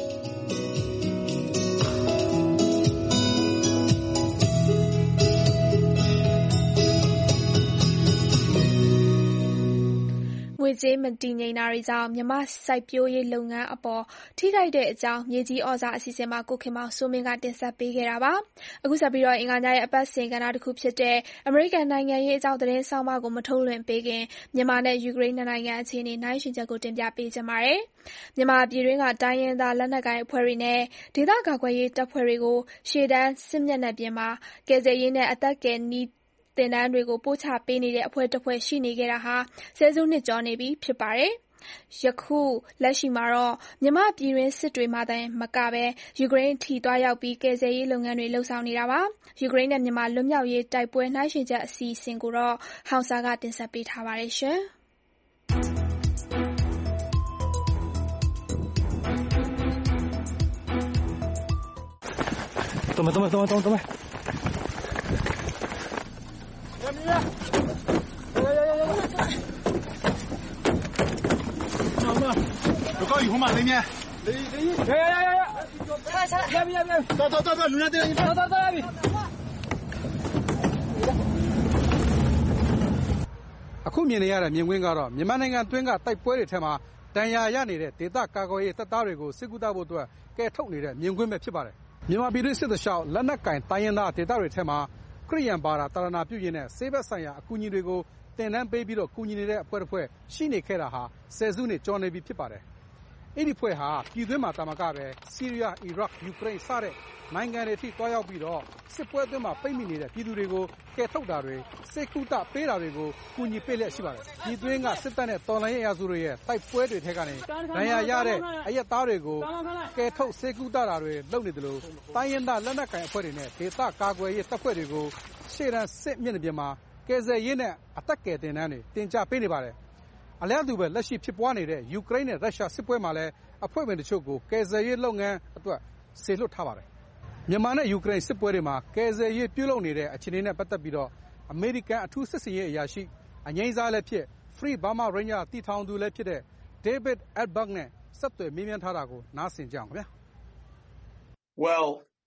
ငွေကြေးမတည်ငြိမ်တာတွေကြောင့်မြန်မာ့စိုက်ပျိုးရေးလုပ်ငန်းအပေါ်ထိခိုက်တဲ့အကြောင်းမြေကြီးဩဇာအစီအစဉ်မှာကိုခင်မောင်စိုးမင်းကတင်ဆက်ပေးခဲ့တာပါ။အခုဆက်ပြီးတော့အင်္ဂါညရဲ့အပတ်စဉ်ကဏ္ဍတစ်ခုဖြစ်တဲ့အမေရိကန်နိုင်ငံရေးအကြောင်းသတင်းဆောင်းပါးကိုမထုတ်လွှင့်ပေးခင်မြန်မာနဲ့ယူကရိန်းနိုင်ငံအခြေအနေနိုင်ရှင်ချက်ကိုတင်ပြပေးကြပါမယ်။မြန်မာပြည်တွင်းကတိုင်းရင်းသားလက်နက်ကိုင်အဖွဲ့တွေနဲ့ဒေသကာကွယ်ရေးတပ်ဖွဲ့တွေကိုရှေ့တန်းစစ်မျက်နှာပြင်မှာကယ်ဆယ်ရေးနဲ့အသက်ကယ်နည်းသင်တန်းတွေကိုပို့ချပေးနေတဲ့အဖွဲ့တစ်ဖွဲ့ရှိနေခဲ့တာဟာဆယ်စုနှစ်ကျော်နေပြီဖြစ်ပါတယ်။ယခုလက်ရှိမှာတော့မြန်မာပြည်တွင်းစစ်တွေမှာတိုင်မကပဲယူကရိန်းထိသွားရောက်ပြီးကယ်ဆယ်ရေးလုပ်ငန်းတွေလှုပ်ဆောင်နေတာပါ။ယူကရိန်းနဲ့မြန်မာလွတ်မြောက်ရေးတိုက်ပွဲနှိုင်းယှဉ်ချက်အစီအစဉ်ကိုတော့ဟောင်စာကတင်ဆက်ပေးထားပါတယ်ရှင်။等等等等等等等。有高以红吗？那边。来来来来来，下来下来，要不要不要？走走走走，路上这里，走走走那边。 အအခုမြင်နေရတဲ့မြင်ကွင်းကတော့မြန်မာနိုင်ငံအတွင်းကတိုက်ပွဲတွေထဲမှာဒဏ်ရာရနေတဲ့ဒေသကာကွယ်ရေးတပ်သားတွေကိုစစ်ကူတပ်ဖို့အတွက်ကဲထုတ်နေတဲ့မြင်ကွင်းပဲဖြစ်ပါတယ်မြန်မာပြည်တွင်းစစ်တလျှောက်လက်နက်ကင်တိုင်းရင်းသားဒေသတွေထဲမှာခရစ်ယာန်ဘာသာတာရဏပြုရေးနဲ့ဆေးဘက်ဆိုင်ရာအကူအညီတွေကိုတင်နန်းပေးပြီးတော့ကူညီနေတဲ့အဖွဲ့တစ်ဖွဲ့ရှိနေခဲ့တာဟာဆယ်စုနှစ်ကျော်နေပြီဖြစ်ပါတယ်အဲ့ဒီဖွဲ့ဟာပြည်တွင်းမှာတာမကပဲဆီးရီးယားအီရတ်ယူကရိန်းစတဲ့နိုင်ငံတွေထိတွားရောက်ပြီးတော့စစ်ပွဲအတွင်းမှာပိတ်မိနေတဲ့ပြည်သူတွေကိုကယ်ထုတ်တာတွေစစ်ကူတပေးတာတွေကိုကူညီပေးလျက်ရှိပါတယ်ပြည်တွင်းကစစ်တပ်နဲ့တော်လှန်ရေးအရာစုတွေရဲ့တိုက်ပွဲတွေထဲကနေဒဏ်ရာရတဲ့အရက်သားတွေကိုကယ်ထုတ်စစ်ကူတတာတွေလုပ်နေတယ်လို့တိုင်းရင်းသားလက်နက်ကိုင်အဖွဲ့တွေနဲ့ဒေသကာကွယ်ရေးတပ်ဖွဲ့တွေကိုရှေ့တန်းစစ်မျက်နှာပြင်မှာကယ်ဆယ်ရေးနဲ့အသက်ကယ်တင်တန်းတွေတင်ကြပေးနေပါတယ်အလဲတူပဲလက်ရှိဖြစ်ပွားနေတဲ့ယူကရိန်းနဲ့ရုရှားစစ်ပွဲမှာလည်းအဖွဲ့ဝင်တချို့ကိုကယ်ဆယ်ရေးလုပ်ငန်းအတွက်ဆေလွတ်ထားပါတယ်မြန်မာနဲ့ယူကရိန်းစစ်ပွဲတွေမှာကယ်ဆယ်ရေးပြုလုပ်နေတဲ့အခြေအနေနဲ့ပတ်သက်ပြီးတော့အမေရိကန်အထူးစစ်စင်ရေးအရာရှိအငြိမ်းစားလည်းဖြစ် Free Burma Ranger တည်ထောင်သူလည်းဖြစ်တဲ့ David Edberg နဲ့ဆက်သွယ်မေးမြန်းထားတာကိုနားဆင်ကြအောင်ခင်ဗျာ Well,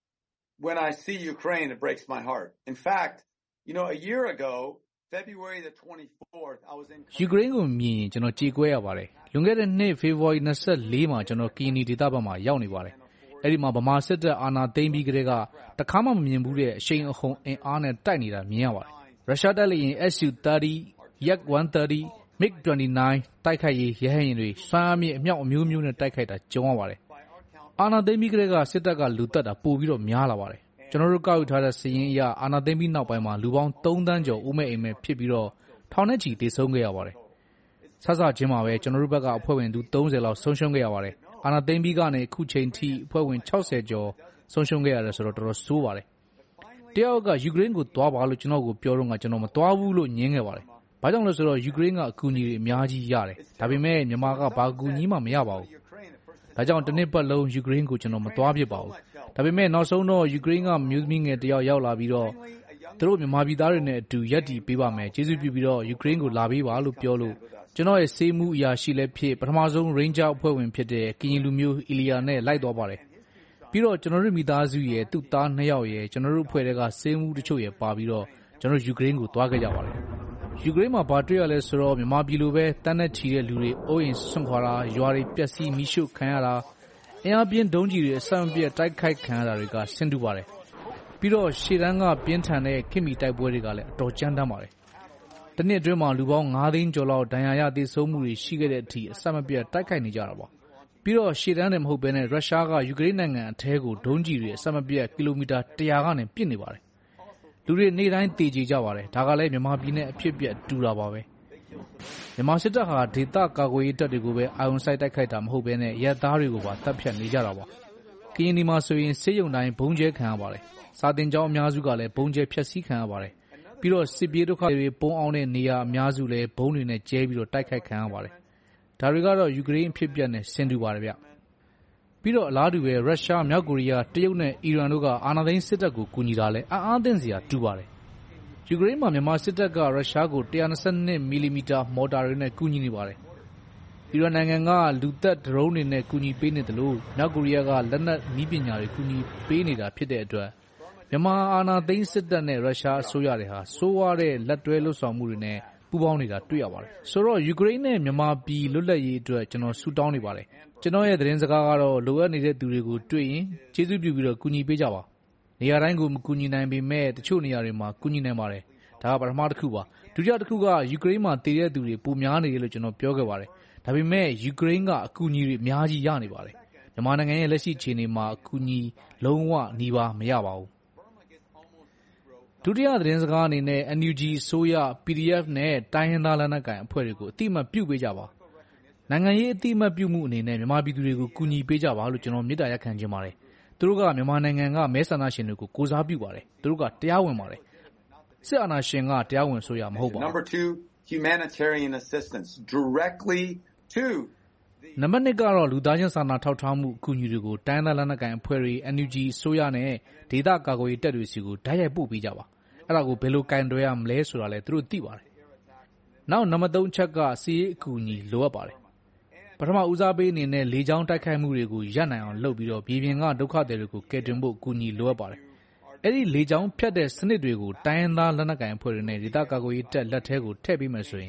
when I see Ukraine, it breaks my heart. In fact, you know, a year ago, February the twenty-fourth, I was in ယူကရိန်းကိုမြင်ရင်ကျွန်တော်ကြေကွဲရပါတယ်လွန်ခဲ့တဲ့နှစ်ဖေဖော်ဝါရီလ၂၄မှာကျွန်တော်ကီနီဒေသဘက်မှာရောက်နေပါတယ်အဲ့ဒီမှာဗမာစစ်တပ်အာဏာသိမ်းပြီးကတည်းကတခါမှမမြင်ဘူးတဲ့အရှိန်အဟုန်အင်အားနဲ့တိုက်နေတာမြင်ရပါတယ်ရုရှားတပ်လေယာဉ် S U thirty, Yak one thirty, MiG twenty-nine တိုက်ခိုက်ရေးရဟတ်ယာဉ်တွေစွမ်းအားမြင့်အမြောက်အမျိုးမျိုးနဲ့တိုက်ခိုက်တာကြုံရပါတယ်အာဏာသိမ်းပြီးကတည်းကစစ်တပ်ကလူတက်တာပိုပြီးတော့များလာပါတယ်ကျွန်တော်တို့ကောက်ယူထားတဲ့စီးရင်အရအာဏာသိမ်းပြီးနောက်ပိုင်းမှာလူပေါင်းသုံးသန်းကျော်ဦးမဲ့အိမ်မဲ့ဖြစ်ပြီးတော့ထောင်နဲ့ချီတေဆုံးခဲ့ရပါတယ်ဆဆချင်းမှာပဲကျွန်တော်တို့ဘက်ကအဖွဲ့ဝင်သူသုံးဆယ်လောက်ဆုံးရှုံးခဲ့ရပါတယ်အာဏာသိမ်းပြီးကနေအခုချိန်ထိအဖွဲ့ဝင်၆ဆယ်ကျော်ဆုံးရှုံးခဲ့ရတယ်ဆိုတော့တော်တော်ဆိုးပါတယ်တယောက်ကယူကရိန်းကိုသွားပါလို့ကျွန်တော်ကိုပြောတော့ကကျွန်တော်မသွားဘူးလို့ညင်းခဲ့ပါတယ်ဘာကြောင့်လဲဆိုတော့ယူကရိန်းကအကူအညီတွေအများကြီးရတယ်ဒါပေမဲ့မြန်မာကဘာကူညီမှမရပါဘူးဒါကြောင့်တစ်နှစ်ပတ်လုံးယူကရိန်းကိုကျွန်တော်မသွားဖြစ်ပါဘူးဒါပေမဲ့နောက်ဆုံးတော့ယူကရိန်းကမျိုးသမီးငယ်တယောက်ရောက်လာပြီးတော့သူတို့မြန်မာပြည်သားတွေနဲ့အတူရက်တီပေးပါမယ်ကျေးဇူးပြုပြီးတော့ယူကရိန်းကိုလာပေးပါလို့ပြောလို့ကျွန်တော်ရဲ့စေးမှုအရာရှိလည်းဖြစ်ပထမဆုံး Ranger အဖွဲ့ဝင်ဖြစ်တဲ့ကရင်လူမျိုးအီလီယာနဲ့လိုက်သွားပါတယ်ပြီးတော့ကျွန်တော်တို့မိသားစုရဲ့သူ့သားနှစ်ယောက်ရဲ့ကျွန်တော်တို့အဖွဲ့တွေကစေးမှုတချို့ရဲ့ပါပြီးတော့ကျွန်တော်ယူကရိန်းကိုသွားခဲ့ကြပါတယ်ယူကရိန်းမှာဘာတွေ့ရလဲဆိုတော့မြန်မာပြည်လိုပဲတန်းနဲ့ချီတဲ့လူတွေအိုးအိမ်ဆွန့်ခွာတာရွာတွေပျက်စီးမိရှုခံရတာအင်အားပြင်းဒုံးကြီးတွေအဆမပြတ်တိုက်ခိုက်ခံရတာတွေကဆင်တူပါတယ်ပြီးတော့ရှေ့တန်းကပြင်းထန်တဲ့ခင်မီတိုက်ပွဲတွေကလည်းအတော်ကြမ်းတမ်းပါတယ်တနစ်အတွင်းမှာလူပေါင်း၅သိန်းကျော်လောက်ဒဏ်ရာရသေဆုံးမှုတွေရှိခဲ့တဲ့အထိအဆမပြတ်တိုက်ခိုက်နေကြတာပါပြီးတော့ရှေ့တန်းတွေမဟုတ်ဘဲနဲ့ရုရှားကယူကရိန်းနိုင်ငံအထဲကိုဒုံးကြီးတွေအဆမပြတ်ကီလိုမီတာ၁၀၀ကနေပစ်နေပါတယ်လူတွေနေ့တိုင်းတေချေကြပါတယ်ဒါကလည်းမြန်မာပြည်နဲ့အဖြစ်အပျက်တူတာပါပဲမြန်မာစစ်တပ်ဟာဒေသကာကွယ်ရေးတပ်တွေကိုပဲအာရုံစိုက်တိုက်ခိုက်တာမဟုတ်ဘဲနဲ့ရဲသားတွေကိုပါတပ်ဖြတ်နေကြတာပါကရင်ဒီမှာဆိုရင်စေယုံတိုင်းဘုံကျဲခံရပါတယ်စာတင်ကျောင်းအများစုကလည်းဘုံကျဲဖျက်ဆီးခံရပါတယ်ပြီးတော့စစ်ပြေးဒုက္ခတွေပုံအောင်တဲ့နေရာအများစုလည်းဘုံတွေနဲ့ကျဲပြီးတော့တိုက်ခိုက်ခံရပါတယ်ဒါတွေကတော့ယူကရိန်းအဖြစ်အပျက်နဲ့ဆင်တူပါတယ်ဗျပြီးတော့အလားတူပဲရုရှားမြောက်ကိုရီးယားတရုတ်နဲ့အီရန်တို့ကအာဏာသိမ်းစစ်တပ်ကိုကူညီတာလဲအံ့အားသင့်စရာတူပါတယ်ယူကရိန်းမှာမြန်မာစစ်တပ်ကရုရှားကိုone twenty-twoမီလီမီတာမော်တာတွေနဲ့ကူညီနေပါတယ်အီရန်နိုင်ငံကလူသက်ဒရုန်းတွေနဲ့ကူညီပေးနေတယ်လို့မြောက်ကိုရီးယားကလက်နက်နည်းပညာတွေကူညီပေးနေတာဖြစ်တဲ့အတွက်မြန်မာအာဏာသိမ်းစစ်တပ်နဲ့ရုရှားအစိုးရတွေဟာဆိုးဝါးတဲ့လက်တွဲလှုပ်ဆောင်မှုတွေနဲ့ပူးပေါင်းနေတာတွေ့ရပါတယ်ဆိုတော့ယူကရိန်းနဲ့မြန်မာပြည်လွတ်လပ်ရေးအတွက်ကျွန်တော်ဆုတောင်းနေပါတယ်ကျွန်တော်ရဲ့သတင်းစကားကတော့လိုအပ်နေတဲ့သူတွေကိုတွေ့ရင်ကျေးဇူးပြုပြီးတော့ကူညီပေးကြပါနေရာတိုင်းကိုမကူညီနိုင်ပေမဲ့တချို့နေရာတွေမှာကူညီနိုင်ပါတယ်ဒါကပထမတစ်ခုပါဒုတိယတစ်ခုကယူကရိန်းမှာတည်တဲ့သူတွေပိုများနေတယ်လို့ကျွန်တော်ပြောခဲ့ပါတယ်ဒါပေမဲ့ယူကရိန်းကအကူအညီတွေအများကြီးရနေပါတယ်မြန်မာနိုင်ငံရဲ့လက်ရှိအခြေအနေမှာအကူအညီလုံးဝနှီးပါမရပါဘူးဒုတိယသတင်းစကားအနေနဲ့ N U G အစိုးရ P D F နဲ့တိုင်းရင်းသားလက်နက်ကိုင်အဖွဲ့တွေကိုအတိအမှတ်ပြုပေးကြပါနိုင်ငံရေးအတိအမှတ်ပြုမှုအနေနဲ့မြန်မာပြည်သူတွေကိုကူညီပေးကြပါလို့ကျွန်တော်မေတ္တာရပ်ခံချင်ပါတယ်သူတို့ကမြန်မာနိုင်ငံကမဲဆန္ဒရှင်တွေကိုကိုစားပြုပါတယ်သူတို့ကတရားဝင်ပါတယ်စစ်အာဏာရှင်ကတရားဝင်ဆိုရမဟုတ်ပါဘူး Number two, humanitarian assistance directly to နံပါတ်twoကတော့လူသားချင်းစာနာထောက်ထားမှုအကူအညီတွေကိုတိုင်းဒေသလက်နက်ကိုင်အဖွဲ့တွေ N U G အစိုးရနဲ့ဒေသကာကွယ်ရေးတပ်တွေစီကိုတိုက်ရိုက်ပို့ပေးကြပါအဲ့ဒါကိုဘယ်လိုကင်တွယ်ရမလဲဆိုတာလဲသူတို့သိပါတယ်နောက်နံပါတ်threeချက်ကစီးရေးအကူအညီလိုအပ်ပါတယ်ပထမဦးစားပေးအနေနဲ့လေကြောင်းတိုက်ခိုက်မှုတွေကိုရပ်နိုင်အောင်လုပ်ပြီးတော့ပြည်ပြင်ကဒုက္ခသည်တွေကိုကယ်တင်ဖို့အကူအညီလိုအပ်ပါတယ်အဲ့ဒီလေကြောင်းဖြတ်တဲ့စနစ်တွေကိုတိုင်းရင်းသားလက်နက်ကိုင်အဖွဲ့တွေနဲ့ဒေသကာကွယ်ရေးတပ်လက်ထဲကိုထည့်ပေးမယ်ဆိုရင်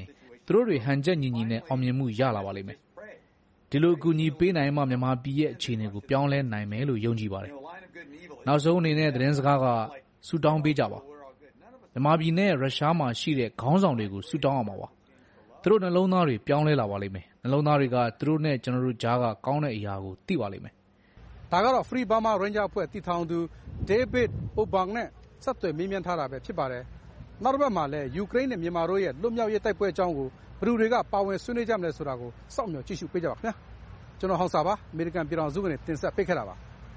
သူတို့တွေဟန်ချက်ညီညီနဲ့အောင်မြင်မှုရလာပါလိမ့်မယ်ဒီလိုအကူအညီပေးနိုင်မှမြန်မာပြည်ရဲ့အခြေအနေကိုပြောင်းလဲနိုင်မယ်လို့ယုံကြည်ပါတယ်နောက်ဆုံးအနေနဲ့သတင်းစကားကဆူတောင်းပေးကြပါမြန်မာပြည်နဲ့ရုရှားမှာရှိတဲ့ခေါင်းဆောင်တွေကိုဆူတောင်းအောင်ပါပါသူတို့နှလုံးသားတွေပြောင်းလဲလာပါလိမ့်မယ်နှလုံးသားတွေကသူတို့နဲ့ကျွန်တော်တို့ကြားကကောင်းတဲ့အရာကိုသိပါလိမ့်မယ်ဒါကတော့ Free Burma Ranger အဖွဲ့တည်ထောင်သူ David Obang နဲ့ဆက်သွယ်မေးမြန်းထားတာပဲဖြစ်ပါတယ်နောက်တစ်ပတ်မှာလည်းယူကရိန်းနဲ့မြန်မာတို့ရဲ့လွတ်မြောက်ရေးတိုက်ပွဲအကြောင်းကိုဘယ်သူတွေကပါဝင်ဆွေးနွေးကြမလဲဆိုတာကိုစောင့်မျှော်ကြည့်ရှုပေးကြပါခင်ဗျာကျွန်တော်ဟောင်စာပါအမေရိကန်ပြည်ထောင်စုကနေတင်ဆက်ပေးခဲ့တာပါ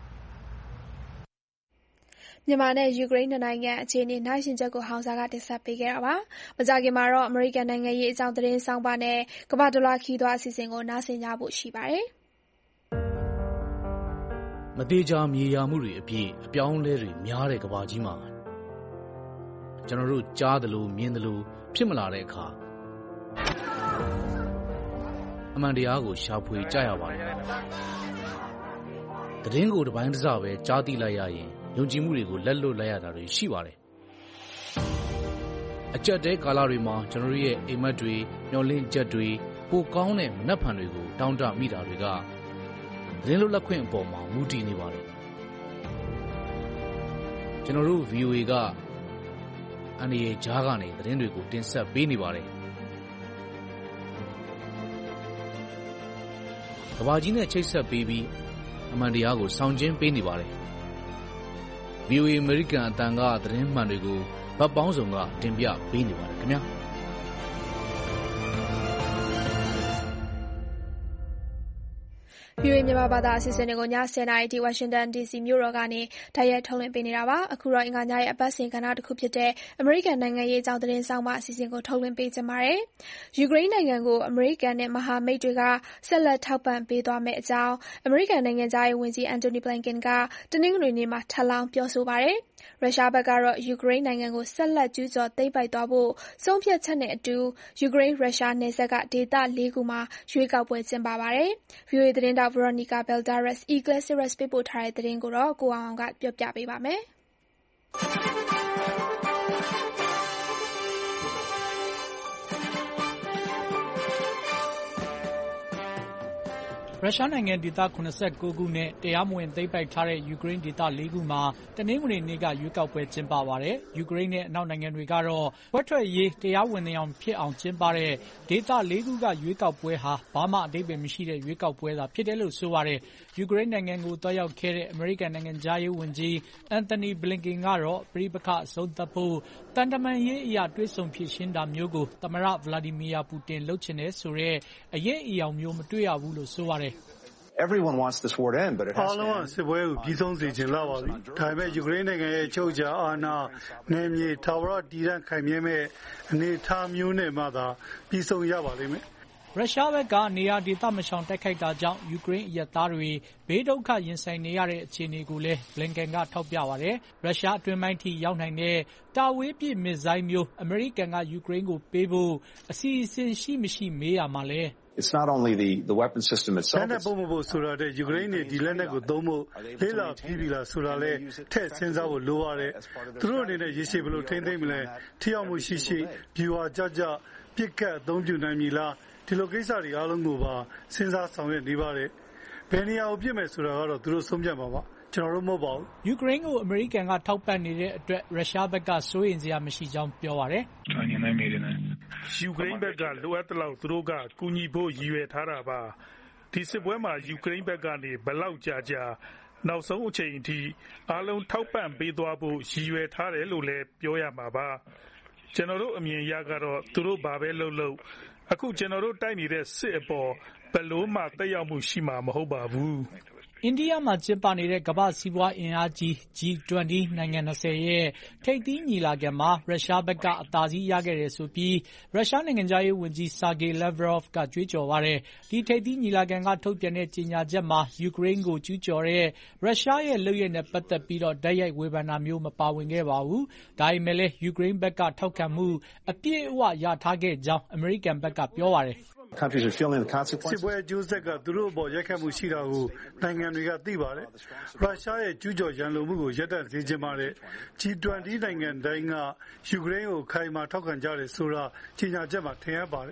မြန်မာနဲ့ယူကရိန်းနိုင်ငံအခြေအနေနိုင်ရှင်ချက်ကိုဟောင်စာကတင်ဆက်ပေးခဲ့တာပါ။မကြာခင်မှာတော့အမေရိကန်နိုင်ငံရေးအကြောင်းသတင်းဆောင်ပါနဲ့ကမ္ဘာဒေါ်လာခီးသွားအစီအစဉ်ကိုနားဆင်ကြဖို့ရှိပါတယ်။မသေးချာမြေယာမှုတွေအပြည့်အပြောင်းလဲတွေများတဲ့ကမ္ဘာကြီးမှာကျွန်တော်တို့ကြားသလိုမြင်သလိုဖြစ်မလာတဲ့အခါအမှန်တရားကိုရှာဖွေကြရပါတယ်။သတင်းကိုတစ်ပိုင်းတစ်စပဲကြားသိလိုက်ရရင်ယုံကြည်မှုတွေကိုလက်လွတ်လိုက်ရတာတွေရှိပါတယ်။အကြက်တဲကာလတွေမှာကျွန်တော်ရဲ့အိမ်မက်တွေမျောလင့်ချက်တွေပိုကောင်းတဲ့မနှက်ဖန်တွေကိုတောင်းတမိတာတွေကသတင်းလွတ်လပ်ခွင့်အပေါ်မှာမူတည်နေပါတယ်။ကျွန်တော်တို့ ဗီအိုအေ ကအန်ဒီအေဂျားကနေသတင်းတွေကိုတင်ဆက်ပေးနေပါတယ်။ကမ္ဘာကြီးနဲ့ချိတ်ဆက်ပေးပြီးအမှန်တရားကိုဆောင်ကျဉ်ပေးနေပါတယ်။ ဗီအိုအေ အမေရိကန်အသံကသတင်းမှန်တွေကိုဗတ်ပေါင်းစုံကတင်ပြပေးနေပါတယ်ခင်ဗျာ။ဗီအိုအေမြန်မာဘာသာအစီအစဉ်တွေကိုညဆယ်နာရီထိဝါရှင်တန်ဒီစီမြို့တော်ကနေတိုက်ရိုက်ထုတ်လွှင့်ပေးနေတာပါ။အခုတော့အင်္ဂါညရဲ့အပတ်စဉ်ကဏ္ဍတစ်ခုဖြစ်တဲ့အမေရိကန်နိုင်ငံရေးအကြောင်းသတင်းဆောင်မအစီအစဉ်ကိုထုတ်လွှင့်ပေးကြပါမယ်။ယူကရိန်းနိုင်ငံကိုအမေရိကန်နဲ့မဟာမိတ်တွေကဆက်လက်ထောက်ပံ့ပေးသွားမယ့်အကြောင်းအမေရိကန်နိုင်ငံခြားရေးဝန်ကြီးအန်တိုနီဘလင်ကန်ကတနင်္ဂနွေနေ့မှာထပ်လောင်းပြောဆိုပါတယ်။ရုရှားဘက်ကတော့ယူကရိန်းနိုင်ငံကိုဆက်လက်ကျူးကျော်သိမ်းပိုက်သွားဖို့ဆုံးဖြတ်ချက်နဲ့အတူယူကရိန်းရုရှားနယ်စပ်ကဒေသလေးခုမှာရွေးကောက်ပွဲကျင်းပပါတယ်။ ဗီအိုအေသတင်းတောက်ဗရော်နီကာဘယ်ဒါရက်စ် Iglesias ပေးပို့ထားတဲ့သတင်းကိုတော့ကိုအောင်အောင်ကပြောပြပေးပါမယ်။ရုရှားနိုင်ငံဒေသ၇၉ခုနဲ့တရားမဝင်သိမ်းပိုက်ထားတဲ့ယူကရိန်းဒေသလေးခုမှာတနင်္ဂနွေနေ့ကရွေးကောက်ပွဲကျင်းပပါတယ်။ယူကရိန်းနဲ့အနောက်နိုင်ငံတွေကတော့ခွဲထွက်ရေးတရားဝင်အောင်ဖြစ်အောင်ကျင်းပတဲ့ဒေသလေးခုကရွေးကောက်ပွဲဟာဘာမှအဓိပ္ပာယ်မရှိတဲ့ရွေးကောက်ပွဲသာဖြစ်တယ်လို့ဆိုပါတယ်။ယူကရိန်းနိုင်ငံကိုသွားရောက်ခဲ့တဲ့အမေရိကန်နိုင်ငံခြားရေးဝန်ကြီးအန်တိုနီဘလင်ကန်ကတော့ပဋိပက္ခအဆုံးသတ်ဖို့သံတမန်ရေးအရတွေ့ဆုံဖြေရှင်းတာမျိုးကိုသမ္မတဗလာဒီမီယာပူတင်လုပ်ချင်တယ်ဆိုတဲ့အရေးအယောင်မျိုးမတွေ့ရဘူးလို့ဆိုပါတယ် Everyone wants this war to end, but it has to end. အားလုံးကစစ်ပွဲကိုပြီးဆုံးစေချင်လာပါပြီ။ဒါပေမဲ့ယူကရိန်းနိုင်ငံရဲ့ချုပ်ချာအာဏာနယ်မြေထာဝရတည်တံ့ခိုင်မြဲမဲ့အနေအထားမျိုးနဲ့မှသာပြီးဆုံးရပါလိမ့်မယ်။ရုရှားဘက်ကနေရာဒေသမရှောင်တိုက်ခိုက်တာကြောင့်ယူကရိန်းအရပ်သားတွေဘေးဒုက္ခရင်ဆိုင်နေရတဲ့အခြေအနေကိုလည်းဘလင်ကန်ကထောက်ပြပါတယ်။ရုရှားအတွင်းပိုင်းထိရောက်နိုင်တဲ့တာဝေးပစ်မစ်ဇိုင်းမျိုးအမေရိကန်ကယူကရိန်းကိုပေးဖို့အစီအစဉ်ရှိမရှိမေးရမှာလဲ It's not only the the weapon system itself. လက်နက်ပုံမဖို့ဆိုတာတဲ့ယူကရိန်းနဲ့ဒီလက်နက်ကိုသုံးဖို့လေးလာပြီးပြီလားဆိုတာလဲထည့်စဉ်းစားဖို့လိုပါတယ်။သူတို့အနေနဲ့ရေရှည်ဘယ်လိုထိန်းသိမ်းမလဲထိရောက်မှုရှိရှိဗျူဟာကြကြပြစ်ကတ်အသုံးပြုနိုင်မည်လားဒီလိုကိစ္စတွေအားလုံးကိုပါစဉ်းစားဆောင်ရွက်နေပါတယ်။ဘယ်နေရာကိုပြစ်မယ်ဆိုတာကတော့သူတို့ဆုံးဖြတ်ပါပါ။ကျွန်တော်တို့မဟုတ်ပါဘူး။ယူကရိန်းကိုအမေရိကန်ကထောက်ပံ့နေတဲ့အတွက်ရုရှားဘက်ကစိုးရိမ်စရာမရှိကြောင်းပြောပါတယ်။ယူကရိန်းဘက်ကလိုအပ်တဲ့လောက်သူတို့ကကူညီဖို့ရည်ရွယ်ထားတာပါ။ဒီစစ်ပွဲမှာယူကရိန်းဘက်ကနေဘယ်လောက်ကြာကြာနောက်ဆုံးအချိန်အထိအားလုံးထောက်ပံ့ပေးသွားဖို့ရည်ရွယ်ထားတယ်လို့လည်းပြောရမှာပါ။ကျွန်တော်တို့အမြင်အရကတော့သူတို့ဘာပဲလုပ်လို့အခုကျွန်တော်တို့တိုက်နေတဲ့စစ်အပေါ်ဘယ်လိုမှသက်ရောက်မှုရှိမှာမဟုတ်ပါဘူး။အိန္ဒိယမှာကျင်းပနေတဲ့ကမ္ဘာ့စီးပွားအင်အားကြီး ဂျီ ၂၀ နိုင်ငံ၂၀ရဲ့ထိပ်သီးညီလာခံမှာရုရှားဘက်ကအသာစီးရခဲ့တယ်ဆိုပြီးရုရှားနိုင်ငံခြားရေးဝန်ကြီးဆာဂေးလက်ဗရော့ဗ်ကကြွေးကြော်ပါတယ်။ဒီထိပ်သီးညီလာခံကထုတ်ပြန်တဲ့ကြေညာချက်မှာယူကရိန်းကိုကျူးကျော်တဲ့ရုရှားရဲ့လုပ်ရပ်နဲ့ပတ်သက်ပြီးတော့တိုက်ရိုက်ဝေဖန်တာမျိုးမပါဝင်ခဲ့ပါဘူး။ဒါပေမဲ့လည်းယူကရိန်းဘက်ကထောက်ခံမှုအပြည့်အဝရထားခဲ့ကြောင်းအမေရိကန်ဘက်ကပြောပါတယ်။ Countries are feeling the consequences. စစ်ပွဲအကျိုးဆက်ကသူတို့အပေါ်ရိုက်ခတ်မှုရှိတာကိုနိုင်ငံတွေကသိပါတယ်။ရုရှားရဲ့ကျူးကျော်ရန်လိုမှုကိုရပ်တန့်စေချင်ပါတယ်။ ဂျီ ၂၀ နိုင်ငံတိုင်းကယူကရိန်းကိုခိုင်မာထောက်ခံကြတယ်ဆိုတာကြေညာချက်မှာထင်ဟပ်ပါတယ်။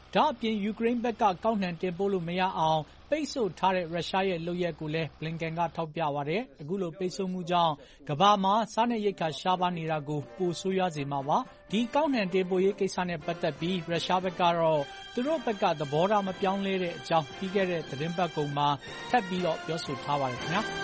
ဒါ့အပြင်ယူကရိန်းဘက်ကကောက်နှံတင်ပို့လို့မရအောင်ပိတ်ဆို့ထားတဲ့ရုရှားရဲ့လုပ်ရပ်ကိုလည်း Blinken ကထောက်ပြပါတယ်။အခုလိုပိတ်ဆို့မှုကြောင့်ကမ္ဘာမှာစားနပ်ရိက္ခာရှားပါးနေတာကိုပိုဆိုးရွားစေမှာပါ။ဒီကောက်နှံတင်ပို့ရေးကိစ္စနဲ့ပတ်သက်ပြီးရုရှားဘက်ကတော့သူတို့ဘက်ကသဘောထားမပြောင်းလဲတဲ့အကြောင်းပြီးခဲ့တဲ့သတင်းပတ်ကုန်မှာထပ်ပြီးတော့ပြောဆိုထားပါတယ်ခင်ဗျာ။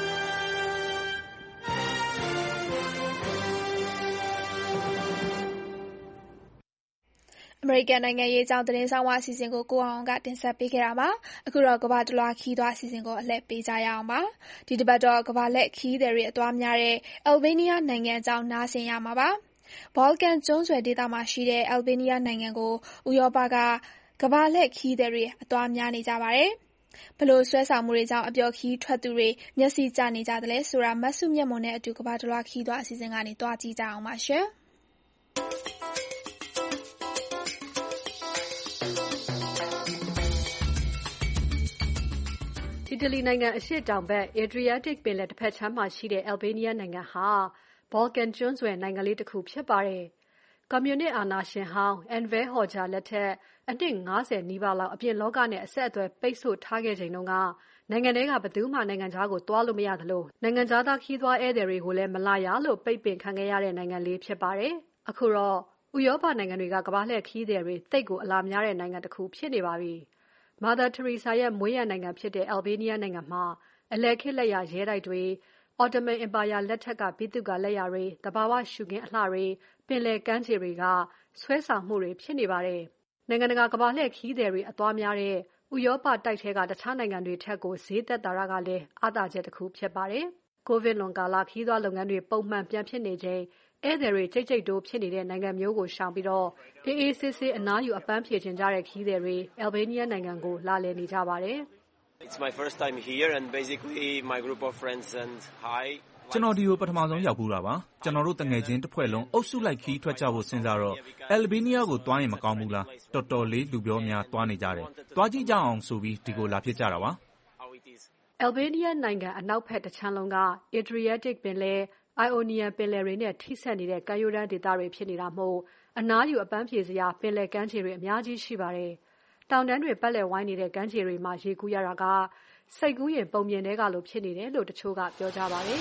အမေရိကန်နိုင်ငံရေးအကြောင်းသတင်းဆောင်မအစီအစဉ်ကိုကိုအောင်ကတင်ဆက်ပေးခဲ့တာပါ။အခုတော့ကမ္ဘာတလွှားခီးသွားအစီအစဉ်ကိုအလှည့်ပေးကြရအောင်ပါ။ဒီတစ်ပတ်တော့ကမ္ဘာလက်ခီးသည်တွေအသွားများတဲ့အယ်ဘေးနီးယားနိုင်ငံအကြောင်းနားဆင်ရမှာပါ။ဘောလ်ကန်ကျွန်းဆွယ်ဒေသမှာရှိတဲ့အယ်ဘေးနီးယားနိုင်ငံကိုဥရောပကကမ္ဘာလက်ခီးသည်တွေအသွားများနေကြပါတယ်။ဘလို့ဆွဲဆောင်မှုတွေကြောင့်အပျော်ခီးထွက်သူတွေမျက်စိကျနေကြတယ်လဲဆိုတာမတ်စုမြတ်မွန်နဲ့အတူကမ္ဘာတလွှားခီးသွားအစီအစဉ်ကနေတွားကြည့်ကြအောင်ပါရှင်။အီတလီနိုင်ငံအရှေ့တောင်ဘက် Adriatic ပင်လယ်တစ်ဖက်ခြမ်းမှာရှိတဲ့ Albania နိုင်ငံဟာ Balkan ကျွန်းဆွယ်နိုင်ငံလေးတစ်ခုဖြစ်ပါတယ်။ကွန်မြူနစ်အာဏာရှင်ဟောင်း Enver Hoxha လက်ထက်အနှစ် ၅၀ နီးပါးလောက်အပြင်လောကနဲ့အဆက်အသွယ်ပိတ်ဆို့ထားခဲ့ချိန်တုန်းကနိုင်ငံထဲကဘယ်သူမှနိုင်ငံခြားကိုသွားလို့မရသလိုနိုင်ငံခြားသားခီးသွားဧည့်သည်တွေကိုလည်းမလာရလို့ပိတ်ပင်ခံခဲ့ရတဲ့နိုင်ငံလေးဖြစ်ပါတယ်။အခုတော့ဥရောပနိုင်ငံတွေကကမ္ဘာလှည့်ခီးသည်တွေသိပ်ကိုအလာများတဲ့နိုင်ငံတစ်ခုဖြစ်နေပါပြီ။ Mother Teresa ရဲ့မွေးရနိုင်ငံဖြစ်တဲ့ Albania နိုင်ငံမှာအလယ်ခေတ်လက်ရာရဲတိုက်တွေ Ottoman Empire လက်ထက်ကဗိသုကာလက်ရာတွေတဘာဝရှုခင်းအလှတွေပင်လယ်ကမ်းခြေတွေကဆွဲဆောင်မှုတွေဖြစ်နေပါတယ်။နိုင်ငံတကာကမ္ဘာလှည့်ခီးသည်တွေအသွားများတဲ့ဥရောပတိုက်ထဲကတခြားနိုင်ငံတွေထက်ကိုဈေးသက်သာတာကလည်းအားသာချက်တစ်ခုဖြစ်ပါတယ်။ ကိုဗစ်လွန်ကာလခီးသွားလုပ်ငန်းတွေပုံမှန်ပြန်ဖြစ်နေချိန်ဧည့်သည်တွေကြိတ်ကြိတ်တိုးဖြစ်နေတဲ့နိုင်ငံမျိုးကိုရှောင်ပြီးတော့အေးအေးဆေးဆေးအနားယူအပန်းဖြေချင်ကြတဲ့ခီးသည်တွေ Albania နိုင်ငံကိုလာလည်နေကြပါတယ်။ It's my first time here and basically my group of friends and I ကျွန်တော်ဒီကိုပထမဆုံးရောက်ဘူးတာပါ။ကျွန်တော်တို့တငယ်ချင်းတစ်ဖွဲ့လုံးအုပ်စုလိုက်ခီးထွက်ကြဖို့စဉ်းစားတော့ Albania ကိုသွားရင်မကောင်းဘူးလား။တော်တော်လေးလူပြောများသွားနေကြတယ်။သွားကြည့်ကြအောင်ဆိုပြီးဒီကိုလာဖြစ်ကြတာပါ။ Albania နိုင်ငံအနောက်ဘက်တစ်ချမ်းလုံးက Adriatic ပင်လယ်Ionian ပင်လယ်တွေနဲ့ထိစပ်နေတဲ့ကမ်းရိုးတန်းဒေသတွေဖြစ်နေတာမို့အနားယူအပန်းဖြေစရာပင်လယ်ကမ်းခြေတွေအများကြီးရှိပါတယ်။တောင်တန်းတွေပတ်လည်ဝိုင်းနေတဲ့ကမ်းခြေတွေမှာရေကူးရတာကစိတ်ကူးရင်ပုံမြင်တဲ့ကလိုဖြစ်နေတယ်လို့တချို့ကပြောကြပါတယ်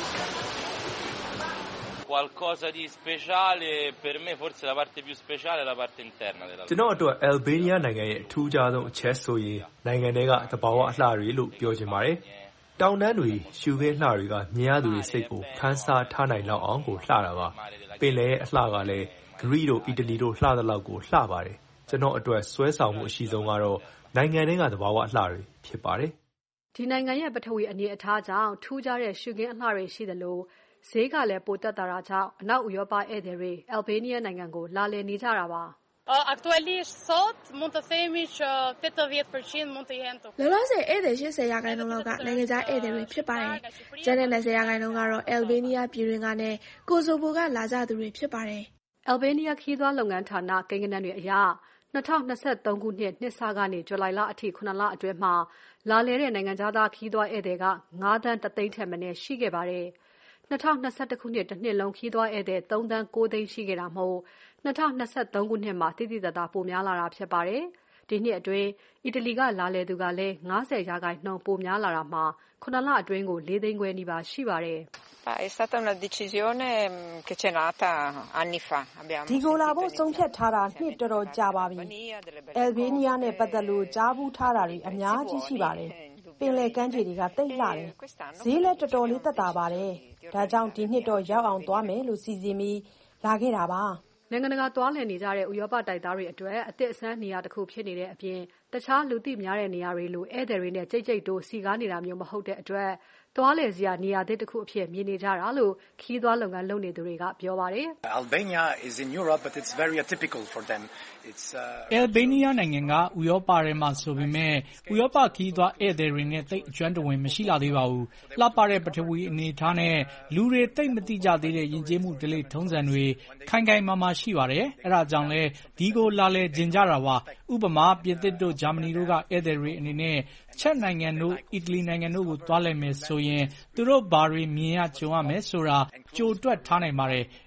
။ Qualcosa di speciale per me forse la parte più speciale è la parte interna della ကျွန်တော်အတွက် Albania နိုင်ငံရဲ့အထူးခြားဆုံးအချက်ဆိုရင်နိုင်ငံထဲကသဘာဝအလှတွေလို့ပြောချင်ပါတယ်။တောင်တန်းတွေရှုခင်းလှတွေကမြင်ရသူတွေစိတ်ကိုခန်းစားထားနိုင်လောက်အောင်ကိုလှတာပါ။ပင်လယ်ရဲ့အလှကလည်းဂရိတို့အီတလီတို့လှတဲ့လောက်ကိုလှပါတယ်။ကျွန်တော်အတွက်ဆွဲဆောင်မှုအရှိဆုံးကတော့နိုင်ငံထဲကသဘာဝအလှတွေဖြစ်ပါတယ်။ဒီနိုင်ငံရဲ့ပထဝီအနေအထားကြောင့်ထူးခြားတဲ့ရှုခင်းအလှတွေရှိသလိုဈေးကလည်းပိုတက်တာကြောင့်အနောက်ဥရောပဧည့်သည်တွေ Albania နိုင်ငံကိုလာလည်နေကြတာပါ။ Actualisht sot mund të themi që tetëdhjetë përqind mund të jenë të လောလောဆယ်ဧည့်သည်၈၀ရာခိုင်နှုန်းလောက်ကနိုင်ငံခြားဧည့်သည်တွေဖြစ်ပါတယ်။ကျန်တဲ့၂၀ရာခိုင်နှုန်းကတော့ Albania ပြည်တွင်းကနဲ့ကိုဆိုဗိုကလာကြသူတွေဖြစ်ပါတယ်။ Albania ခီးသွားလုပ်ငန်းဌာနကိန်းဂဏန်းတွေအရ၂၀၂၃ခုနှစ်နှစ်စကနေဇူလိုင်လအထိခုနလအတွင်းမှာလာလည်တဲ့နိုင်ငံခြားသားခီးသွားဧည့်သည်က၅သန်းတစ်သိန်းထက်မနည်းရှိခဲ့ပါတယ်။၂၀၂၁ခုနှစ်တစ်နှစ်လုံးခီးသွားဧည့်သည်၃သန်း၉သိန်းရှိခဲ့တာမို့၂၀၂၃ခုနှစ်မှာတိတိကျကျပိုများလာတာဖြစ်ပါတယ်။ဒီနှစ်အတွင်းအီတလီကလာလည်သူကလည်း၅၀ရာခိုင်နှုန်းပိုများလာတာမှာခုနလအတွင်းကို၄သိန်းခွဲနီးပါးရှိပါတယ်။ È stata una decisione che c'è nata anni fa. Abbiamo ဒီကိုလာဖို့ဆုံးဖြတ်ထားတာနှစ်တော်တော်ကြာပါပြီ။ Albania နဲ့ပတ်သက်လို့ကြားဘူးထားတာတွေအများကြီးရှိပါတယ်။ပင်လယ်ကမ်းခြေတွေကတိတ်လှတယ်။ဈေးလည်းတော်တော်လေးသက်သာပါတယ်။ဒါကြောင့်ဒီနှစ်တော့ရောက်အောင်သွားမယ်လို့စီစဉ်ပြီးလာခဲ့တာပါ။နိုင်ငံတကာသွားလည်နေကြတဲ့ဥရောပတိုက်သားတွေအတွက်အသစ်အဆန်းနေရာတစ်ခုဖြစ်နေတဲ့အပြင်တခြားလူသိများတဲ့နေရာတွေလိုဧည့်သည်တွေနဲ့ကြိတ်ကြိတ်တိုးစီကားနေတာမျိုးမဟုတ်တဲ့အတွက်သွားလည်စရာနေရာသစ်တစ်ခုအဖြစ်မြင်နေကြတာလို့ခီးသွားလုပ်ငန်းလုပ်နေသူတွေကပြောပါတယ်။ Albania is in Europe but it's very atypical for them. It's Albania နိုင်ငံကဥရောပထဲမှာဆိုပေမဲ့ဥရောပခီးသွားဧည့်သည်တွေနဲ့တိတ်အကျွမ်းတဝင်မရှိလာသေးပါဘူး။လှပတဲ့ပထဝီအနေအထားနဲ့လူတွေတိတ်မသိကြသေးတဲ့ယဉ်ကျေးမှုဓလေ့ထုံးစံတွေခိုင်ခိုင်မာမာရှိပါတယ်။အဲဒါကြောင့်လဲဒီကိုလာလည်ကျင်ကြတာပါ။ဥပမာပြင်သစ်တို့ဂျာမနီတို့ကဧည့်သည်တွေအနေနဲ့ချက်နိုင်ငံတို့အီတလီနိုင်ငံတို့ကိုသွားလည်မယ်ဆိုရင်သူတို့ဘာတွေမြင်ရကြုံရမယ်ဆိုတာကြိုတွက်ထားနိုင်ပါတယ်။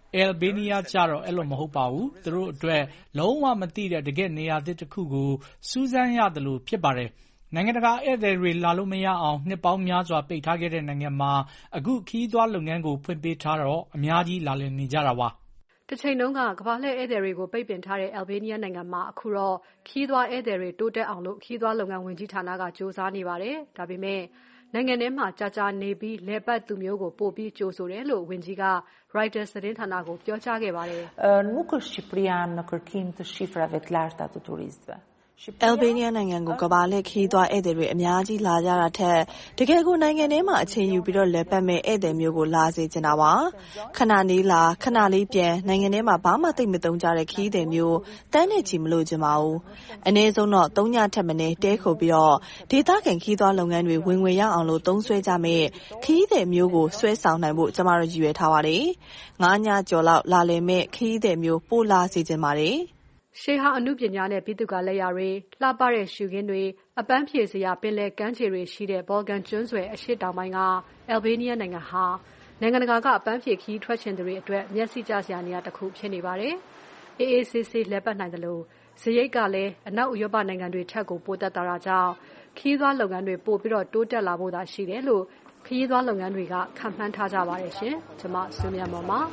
Albania ကြတော့အဲ့လိုမဟုတ်ပါဘူးသူတို့အတွက်လုံးဝမသိတဲ့တကယ့်နေရာသစ်တစ်ခုကိုစူးစမ်းရတယ်လို့ဖြစ်ပါတယ်နိုင်ငံတကာဧည့်သည်တွေလာလို့မရအောင်နှစ်ပေါင်းများစွာပိတ်ထားခဲ့တဲ့နိုင်ငံမှာအခုခီးသွွားလုပ်ငန်းကိုဖွင့်ပေးထားတော့အများကြီးလာလည်နေကြတာပါတစ်ချိန်လုံးကကမ္ဘာလှည့်ဧည့်သည်တွေကိုပိတ်ပင်ထားတဲ့ Albania နိုင်ငံမှာအခုတော့ခီးသွွားဧည့်သည်တွေတိုးတက်အောင်လို့ခီးသွွားလုပ်ငန်းဝင်ကြီးဌာနကစူးစမ်းနေပါတယ်ဒါပေမဲ့နိုင်ငံထဲမှာကြာကြာနေပြီးလဲပတ်သူမျိုးကိုပို့ပြီးကြိုဆိုတယ်လို့ဝန်ကြီးက Reuters သတင်းဌာနကိုပြောကြားခဲ့ပါတယ် Nuk është Shqipëria në kërkim të shifrave të larta të turistëve Albania နိုင်ငံကိုကမ္ဘာလှည့်ခီးသွွားဧည့်သည်တွေအများကြီးလာကြတာထက်တကယ်ကိုနိုင်ငံထဲမှာအချိန်ယူပြီးတော့လဲပတ်မဲ့ဧည့်သည်မျိုးကိုလာစေချင်တာပါခဏလေးလာခဏလေးပြန်နိုင်ငံထဲမှာဘာမှသိမသုံးကြတဲ့ခီးသည်မျိုးတန်းနဲ့ချီမလို့ချင်ပါဘူးအနည်းဆုံးတော့သုံးညထက်မနည်းတဲခုပြီးတော့ဒေသခံခီးသွွားလုပ်ငန်းတွေဝင်ငွေရအောင်လို့သုံးဆွဲကြမဲ့ခီးသည်မျိုးကိုဆွဲဆောင်နိုင်ဖို့ကျမတို့ရည်ရွယ်ထားပါတယ်ငါးညကျော်လောက်လာလည်မဲ့ခီးသည်မျိုးပို့လာစေချင်ပါတယ်ရှေးဟောင်းအမှုပညာနဲ့ပြည်သူ့ကလက်ရာတွေလှပတဲ့ရှုခင်းတွေအပန်းဖြေစရာပင်လယ်ကမ်းခြေတွေရှိတဲ့ Balkan ကျွန်းဆွယ်အရှေ့တောင်ပိုင်းက Albania နိုင်ငံဟာနိုင်ငံတကာကအပန်းဖြေခရီးထွက်ချင်သူတွေအတွက်မျက်စိကျစရာနေရာတစ်ခုဖြစ်နေပါတယ်။ အေးအေးဆေးဆေးလဲပတ်နိုင်တယ်လို့ဇရိတ်ကလည်းအနောက်ဥရောပနိုင်ငံတွေထက်ကိုပိုတက်တာကြောင့်ခရီးသွားလုပ်ငန်းတွေပို့ပြီးတော့တိုးတက်လာဖို့သာရှိတယ်လို့ခရီးသွားလုပ်ငန်းတွေကခန့်မှန်းထားကြပါတယ်ရှင်။ကျွန်မဆွေမြတ်မောင်ပါ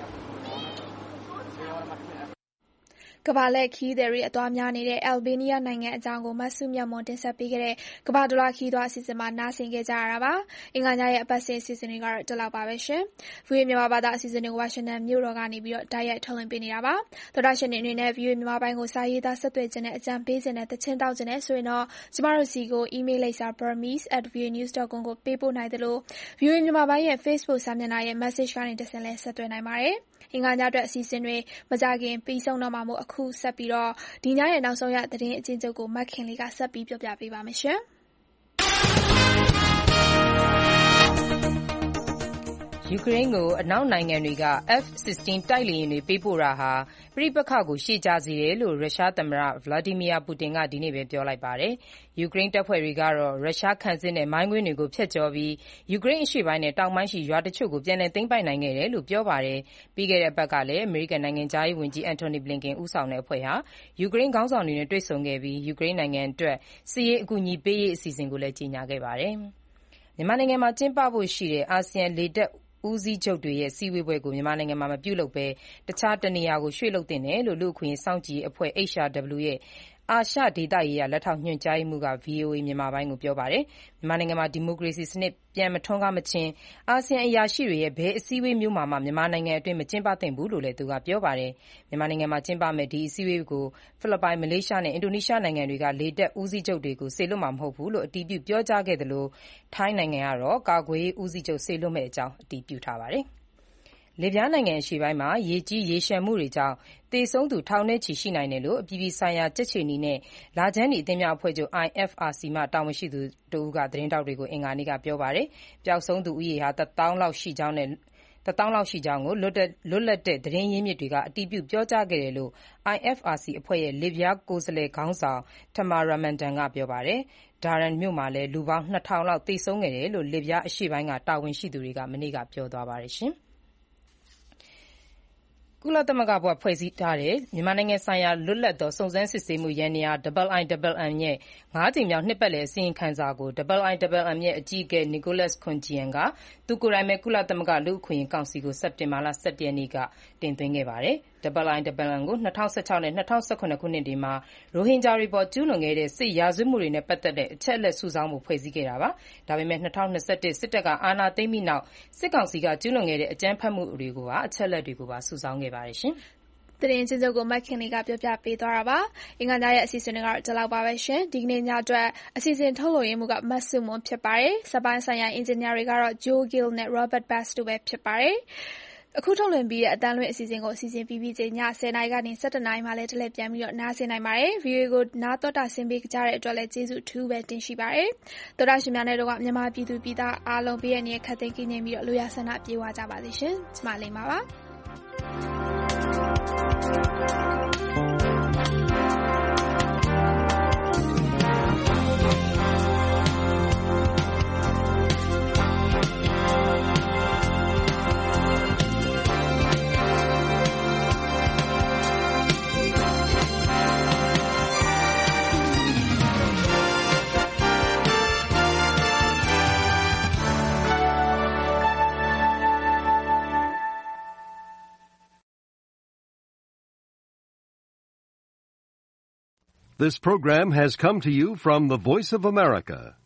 ကမ္ဘာလှည့်ခီးသည်တွေအသွားများနေတဲ့ Albania နိုင်ငံအကြောင်းကိုမဆုမြတ်မွန်တင်ဆက်ပေးခဲ့တဲ့ကမ္ဘာတလွှားခီးသွားအစီအစဉ်မှာနားဆင်ခဲ့ကြရတာပါ။အင်္ဂါညရဲ့အပတ်စဉ်အစီအစဉ်တွေကတော့ဒီလောက်ပါပဲရှင်။ ဗီအိုအေ မြန်မာဘာသာအစီအစဉ်တွေကိုဝါရှင်တန်မြို့တော်ကနေပြီးတော့တိုက်ရိုက်ထုတ်လွှင့်ပေးနေတာပါ။သောတာရှင်တွေအနေနဲ့ ဗီအိုအေ မြန်မာပိုင်းကိုစာရေးသားဆက်သွယ်ခြင်းနဲ့အကြံပေးခြင်းနဲ့တခြင်းတောက်ခြင်းနဲ့ဆိုရင်တော့ကျမတို့စီကို email လိပ်စာ burmese at v o a news dot com ကိုပေးပို့နိုင်တယ်လို့ ဗီအိုအေ မြန်မာပိုင်းရဲ့ Facebook စာမျက်နှာရဲ့ message ကနေတဆင့်လဲဆက်သွယ်နိုင်ပါတယ်။အင်္ဂါညအတွက်အစီအစဉ်တွေမကြခင်ပြီးဆုံးတော့မှာမို့အခုဆက်ပြီးတော့ဒီညရဲ့နောက်ဆုံးရသတင်းအကျဉ်းချုပ်ကိုမက်ခင်လေးကဆက်ပြီးပြောပြပေးပါမယ်ရှင်။ယူကရိန်းကိုအနောက်နိုင်ငံတွေက F sixteen တိုက်လေယာဉ်တွေပေးပို့တာဟာပဋိပက္ခကိုရှေ့ကျစေတယ်လို့ရုရှားသမ္မတ Vladimir Putin ကဒီနေ့ပဲပြောလိုက်ပါတယ်။ယူကရိန်းတပ်ဖွဲ့တွေကတော့ရုရှားခံစစ်နဲ့မိုင်းကွင်းတွေကိုဖျက်ကျော်ပြီးယူကရိန်းအရှေ့ပိုင်းနဲ့တောင်ပိုင်းရှိရွာတချို့ကိုပြန်လည်သိမ်းပိုက်နိုင်ခဲ့တယ်လို့ပြောပါတယ်။ပြီးခဲ့တဲ့အပတ်ကလည်းအမေရိကန်နိုင်ငံခြားရေးဝန်ကြီး Antony Blinken ဦးဆောင်တဲ့အဖွဲ့ဟာယူကရိန်းခေါင်းဆောင်တွေနဲ့တွေ့ဆုံခဲ့ပြီးယူကရိန်းနိုင်ငံအတွက်စစ်ရေးအကူအညီပေးရေးအစီအစဉ်ကိုလည်းကြေညာခဲ့ပါတယ်။မြန်မာနိုင်ငံမှာကျင်းပဖို့ရှိတဲ့အာဆီယံလေတပ်ဦးစီးချုပ်တွေရဲ့စည်းဝေးပွဲကိုမြန်မာနိုင်ငံမှာမပြုလုပ်ဘဲတခြားတနေရာကိုရွှေ့လုပ်သင့်တယ်လို့လူ့အခွင့်အရေးစောင့်ကြည့်ရေးအဖွဲ့ H R W ရဲ့အာရှဒေသရေးရာလက်ထောက်ညွှန်ကြားရေးမှူးက ဗွီအိုအေမြန်မာပိုင်းကိုပြောပါတယ်။မြန်မာနိုင်ငံမှာဒီမိုကရေစီစနစ်ပြန်မထွန်းကားမချင်းအာဆီယံအရာရှိတွေရဲ့ဘယ်အစည်းအဝေးမျိုးမှာမှမြန်မာနိုင်ငံအတွင်းမကျင်းပသင့်ဘူးလို့လည်းသူကပြောပါတယ်။မြန်မာနိုင်ငံမှာကျင်းပမယ့်ဒီအစည်းအဝေးကိုဖိလစ်ပိုင်၊မလေးရှားနဲ့အင်ဒိုနီးရှားနိုင်ငံတွေကလေတပ်ဦးစီးချုပ်တွေကိုစေလွှတ်မှာမဟုတ်ဘူးလို့အတည်ပြုပြောကြားခဲ့သလိုထိုင်းနိုင်ငံကတော့ကာကွယ်ရေးဦးစီးချုပ်စေလွှတ်မယ့်အကြောင်းအတည်ပြုထားပါတယ်။လစ်ဗျားနိုင်ငံအရှေ့ပိုင်းမှာရေကြီးရေလျှံမှုတွေကြောင့်သေဆုံးသူထောင်နဲ့ချီရှိနိုင်တယ်လို့အပြည်ပြည်ဆိုင်ရာကြက်ခြေနီနဲ့လခြမ်းနီအသင်းများအဖွဲ့ချုပ် I F R C မှတာဝန်ရှိသူတဦးကသတင်းထောက်တွေကိုအင်္ဂါနေ့ကပြောပါတယ်။ပျောက်ဆုံးသူဦးရေဟာတစ်သောင်းလောက်ရှိကြောင်းနဲ့တစ်သောင်းလောက်ရှိကြောင်းကိုလွတ်လွတ်လပ်တဲ့သတင်းရင်းမြစ်တွေကအတည်ပြုပြောကြားခဲ့တယ်လို့ I F R C အဖွဲ့ရဲ့လစ်ဗျားကိုယ်စားလှယ်ခေါင်းဆောင် Tamara Mandan ကပြောပါတယ်။ဒါရန်မြို့မှာလည်းလူပေါင်းနှစ်ထောင်လောက်သေဆုံးခဲ့တယ်လို့လစ်ဗျားအရှေ့ပိုင်းကတာဝန်ရှိသူတွေကမနေ့ကပြောသွားပါတယ်ရှင်။ကုလသမဂ္ဂဘွဲ့ဖွဲ့စည်းထားတဲ့မြန်မာနိုင်ငံဆိုင်ရာလွတ်လပ်သောစုံစမ်းစစ်ဆေးမှုယန္တရား I I M M ရဲ့ငါးကြိမ်မြောက်နှစ်ပတ်လည်အစီရင်ခံစာကို I I M M ရဲ့အကြီးအကဲ Nicholas Koumjian ကသူကိုယ်တိုင်ပဲကုလသမဂ္ဂလူ့အခွင့်အရေးကောင်စီကိုစက်တင်ဘာလ ၁၁ ရက်နေ့ကတင်သွင်းခဲ့ပါတယ်။ I I M M ကို၂၀၁၆နဲ့၂၀၁၇ခုနှစ်တွေမှာရိုဟင်ဂျာတွေအပေါ်ကျူးလွန်ခဲ့တဲ့စစ်ရာဇဝတ်မှုတွေနဲ့ပတ်သက်တဲ့အချက်အလက်စုဆောင်းဖို့ဖွဲ့စည်းခဲ့တာပါ။ဒါပေမဲ့၂၀၂၁စစ်တပ်ကအာဏာသိမ်းပြီးနောက်စစ်ကောင်စီကကျူးလွန်ခဲ့တဲ့အကြမ်းဖက်မှုတွေကိုပါအချက်အလက်တွေကိုပါစုဆောင်းခဲ့ပါတယ်ရှင်။သတင်းချင်းချုပ်ကိုမက်ခင်လေးကပြောပြပေးသွားတာပါ။အင်္ဂါညရဲ့အစီအစဉ်တွေကတော့ဒီလောက်ပါပဲရှင်။ဒီကနေ့ညအတွက်အစီအစဉ်ထုတ်လို့ရမှုကမတ်ဆုမွန်ဖြစ်ပါတယ်။စပိုင်းဆိုင်ရာအင်ဂျင်နီယာတွေကတော့ Joe Gill နဲ့ Robert Bass တို့ပဲဖြစ်ပါတယ်။အခုထုတ်လွှင့်ပြီးတဲ့အတန်းလွှင့်အစီအစဉ်ကိုအစီအစဉ်ပြီးပြီးချိန်ညဆယ်နာရီကနေ၁၁နာရီမှလည်းတလဲပြန်ပြီးတော့နားဆင်နိုင်ပါတယ်။ ဗွီအိုအေကိုနားတော်တာဆင်ပေးကြတဲ့အတွက်လည်းကျေးဇူးအထူးပဲတင်ရှိပါတယ်။သောတာရှင်များနဲ့တော့မြန်မာပြည်သူပြည်သားအားလုံးဘေးရန်ရဲ့ခတ်သိမ်းကင်းနေပြီးတော့လူရဆန္ဒပြေဝကြပါစေရှင်။ကျမလေးပါပါ။ This program has come to you from the Voice of America,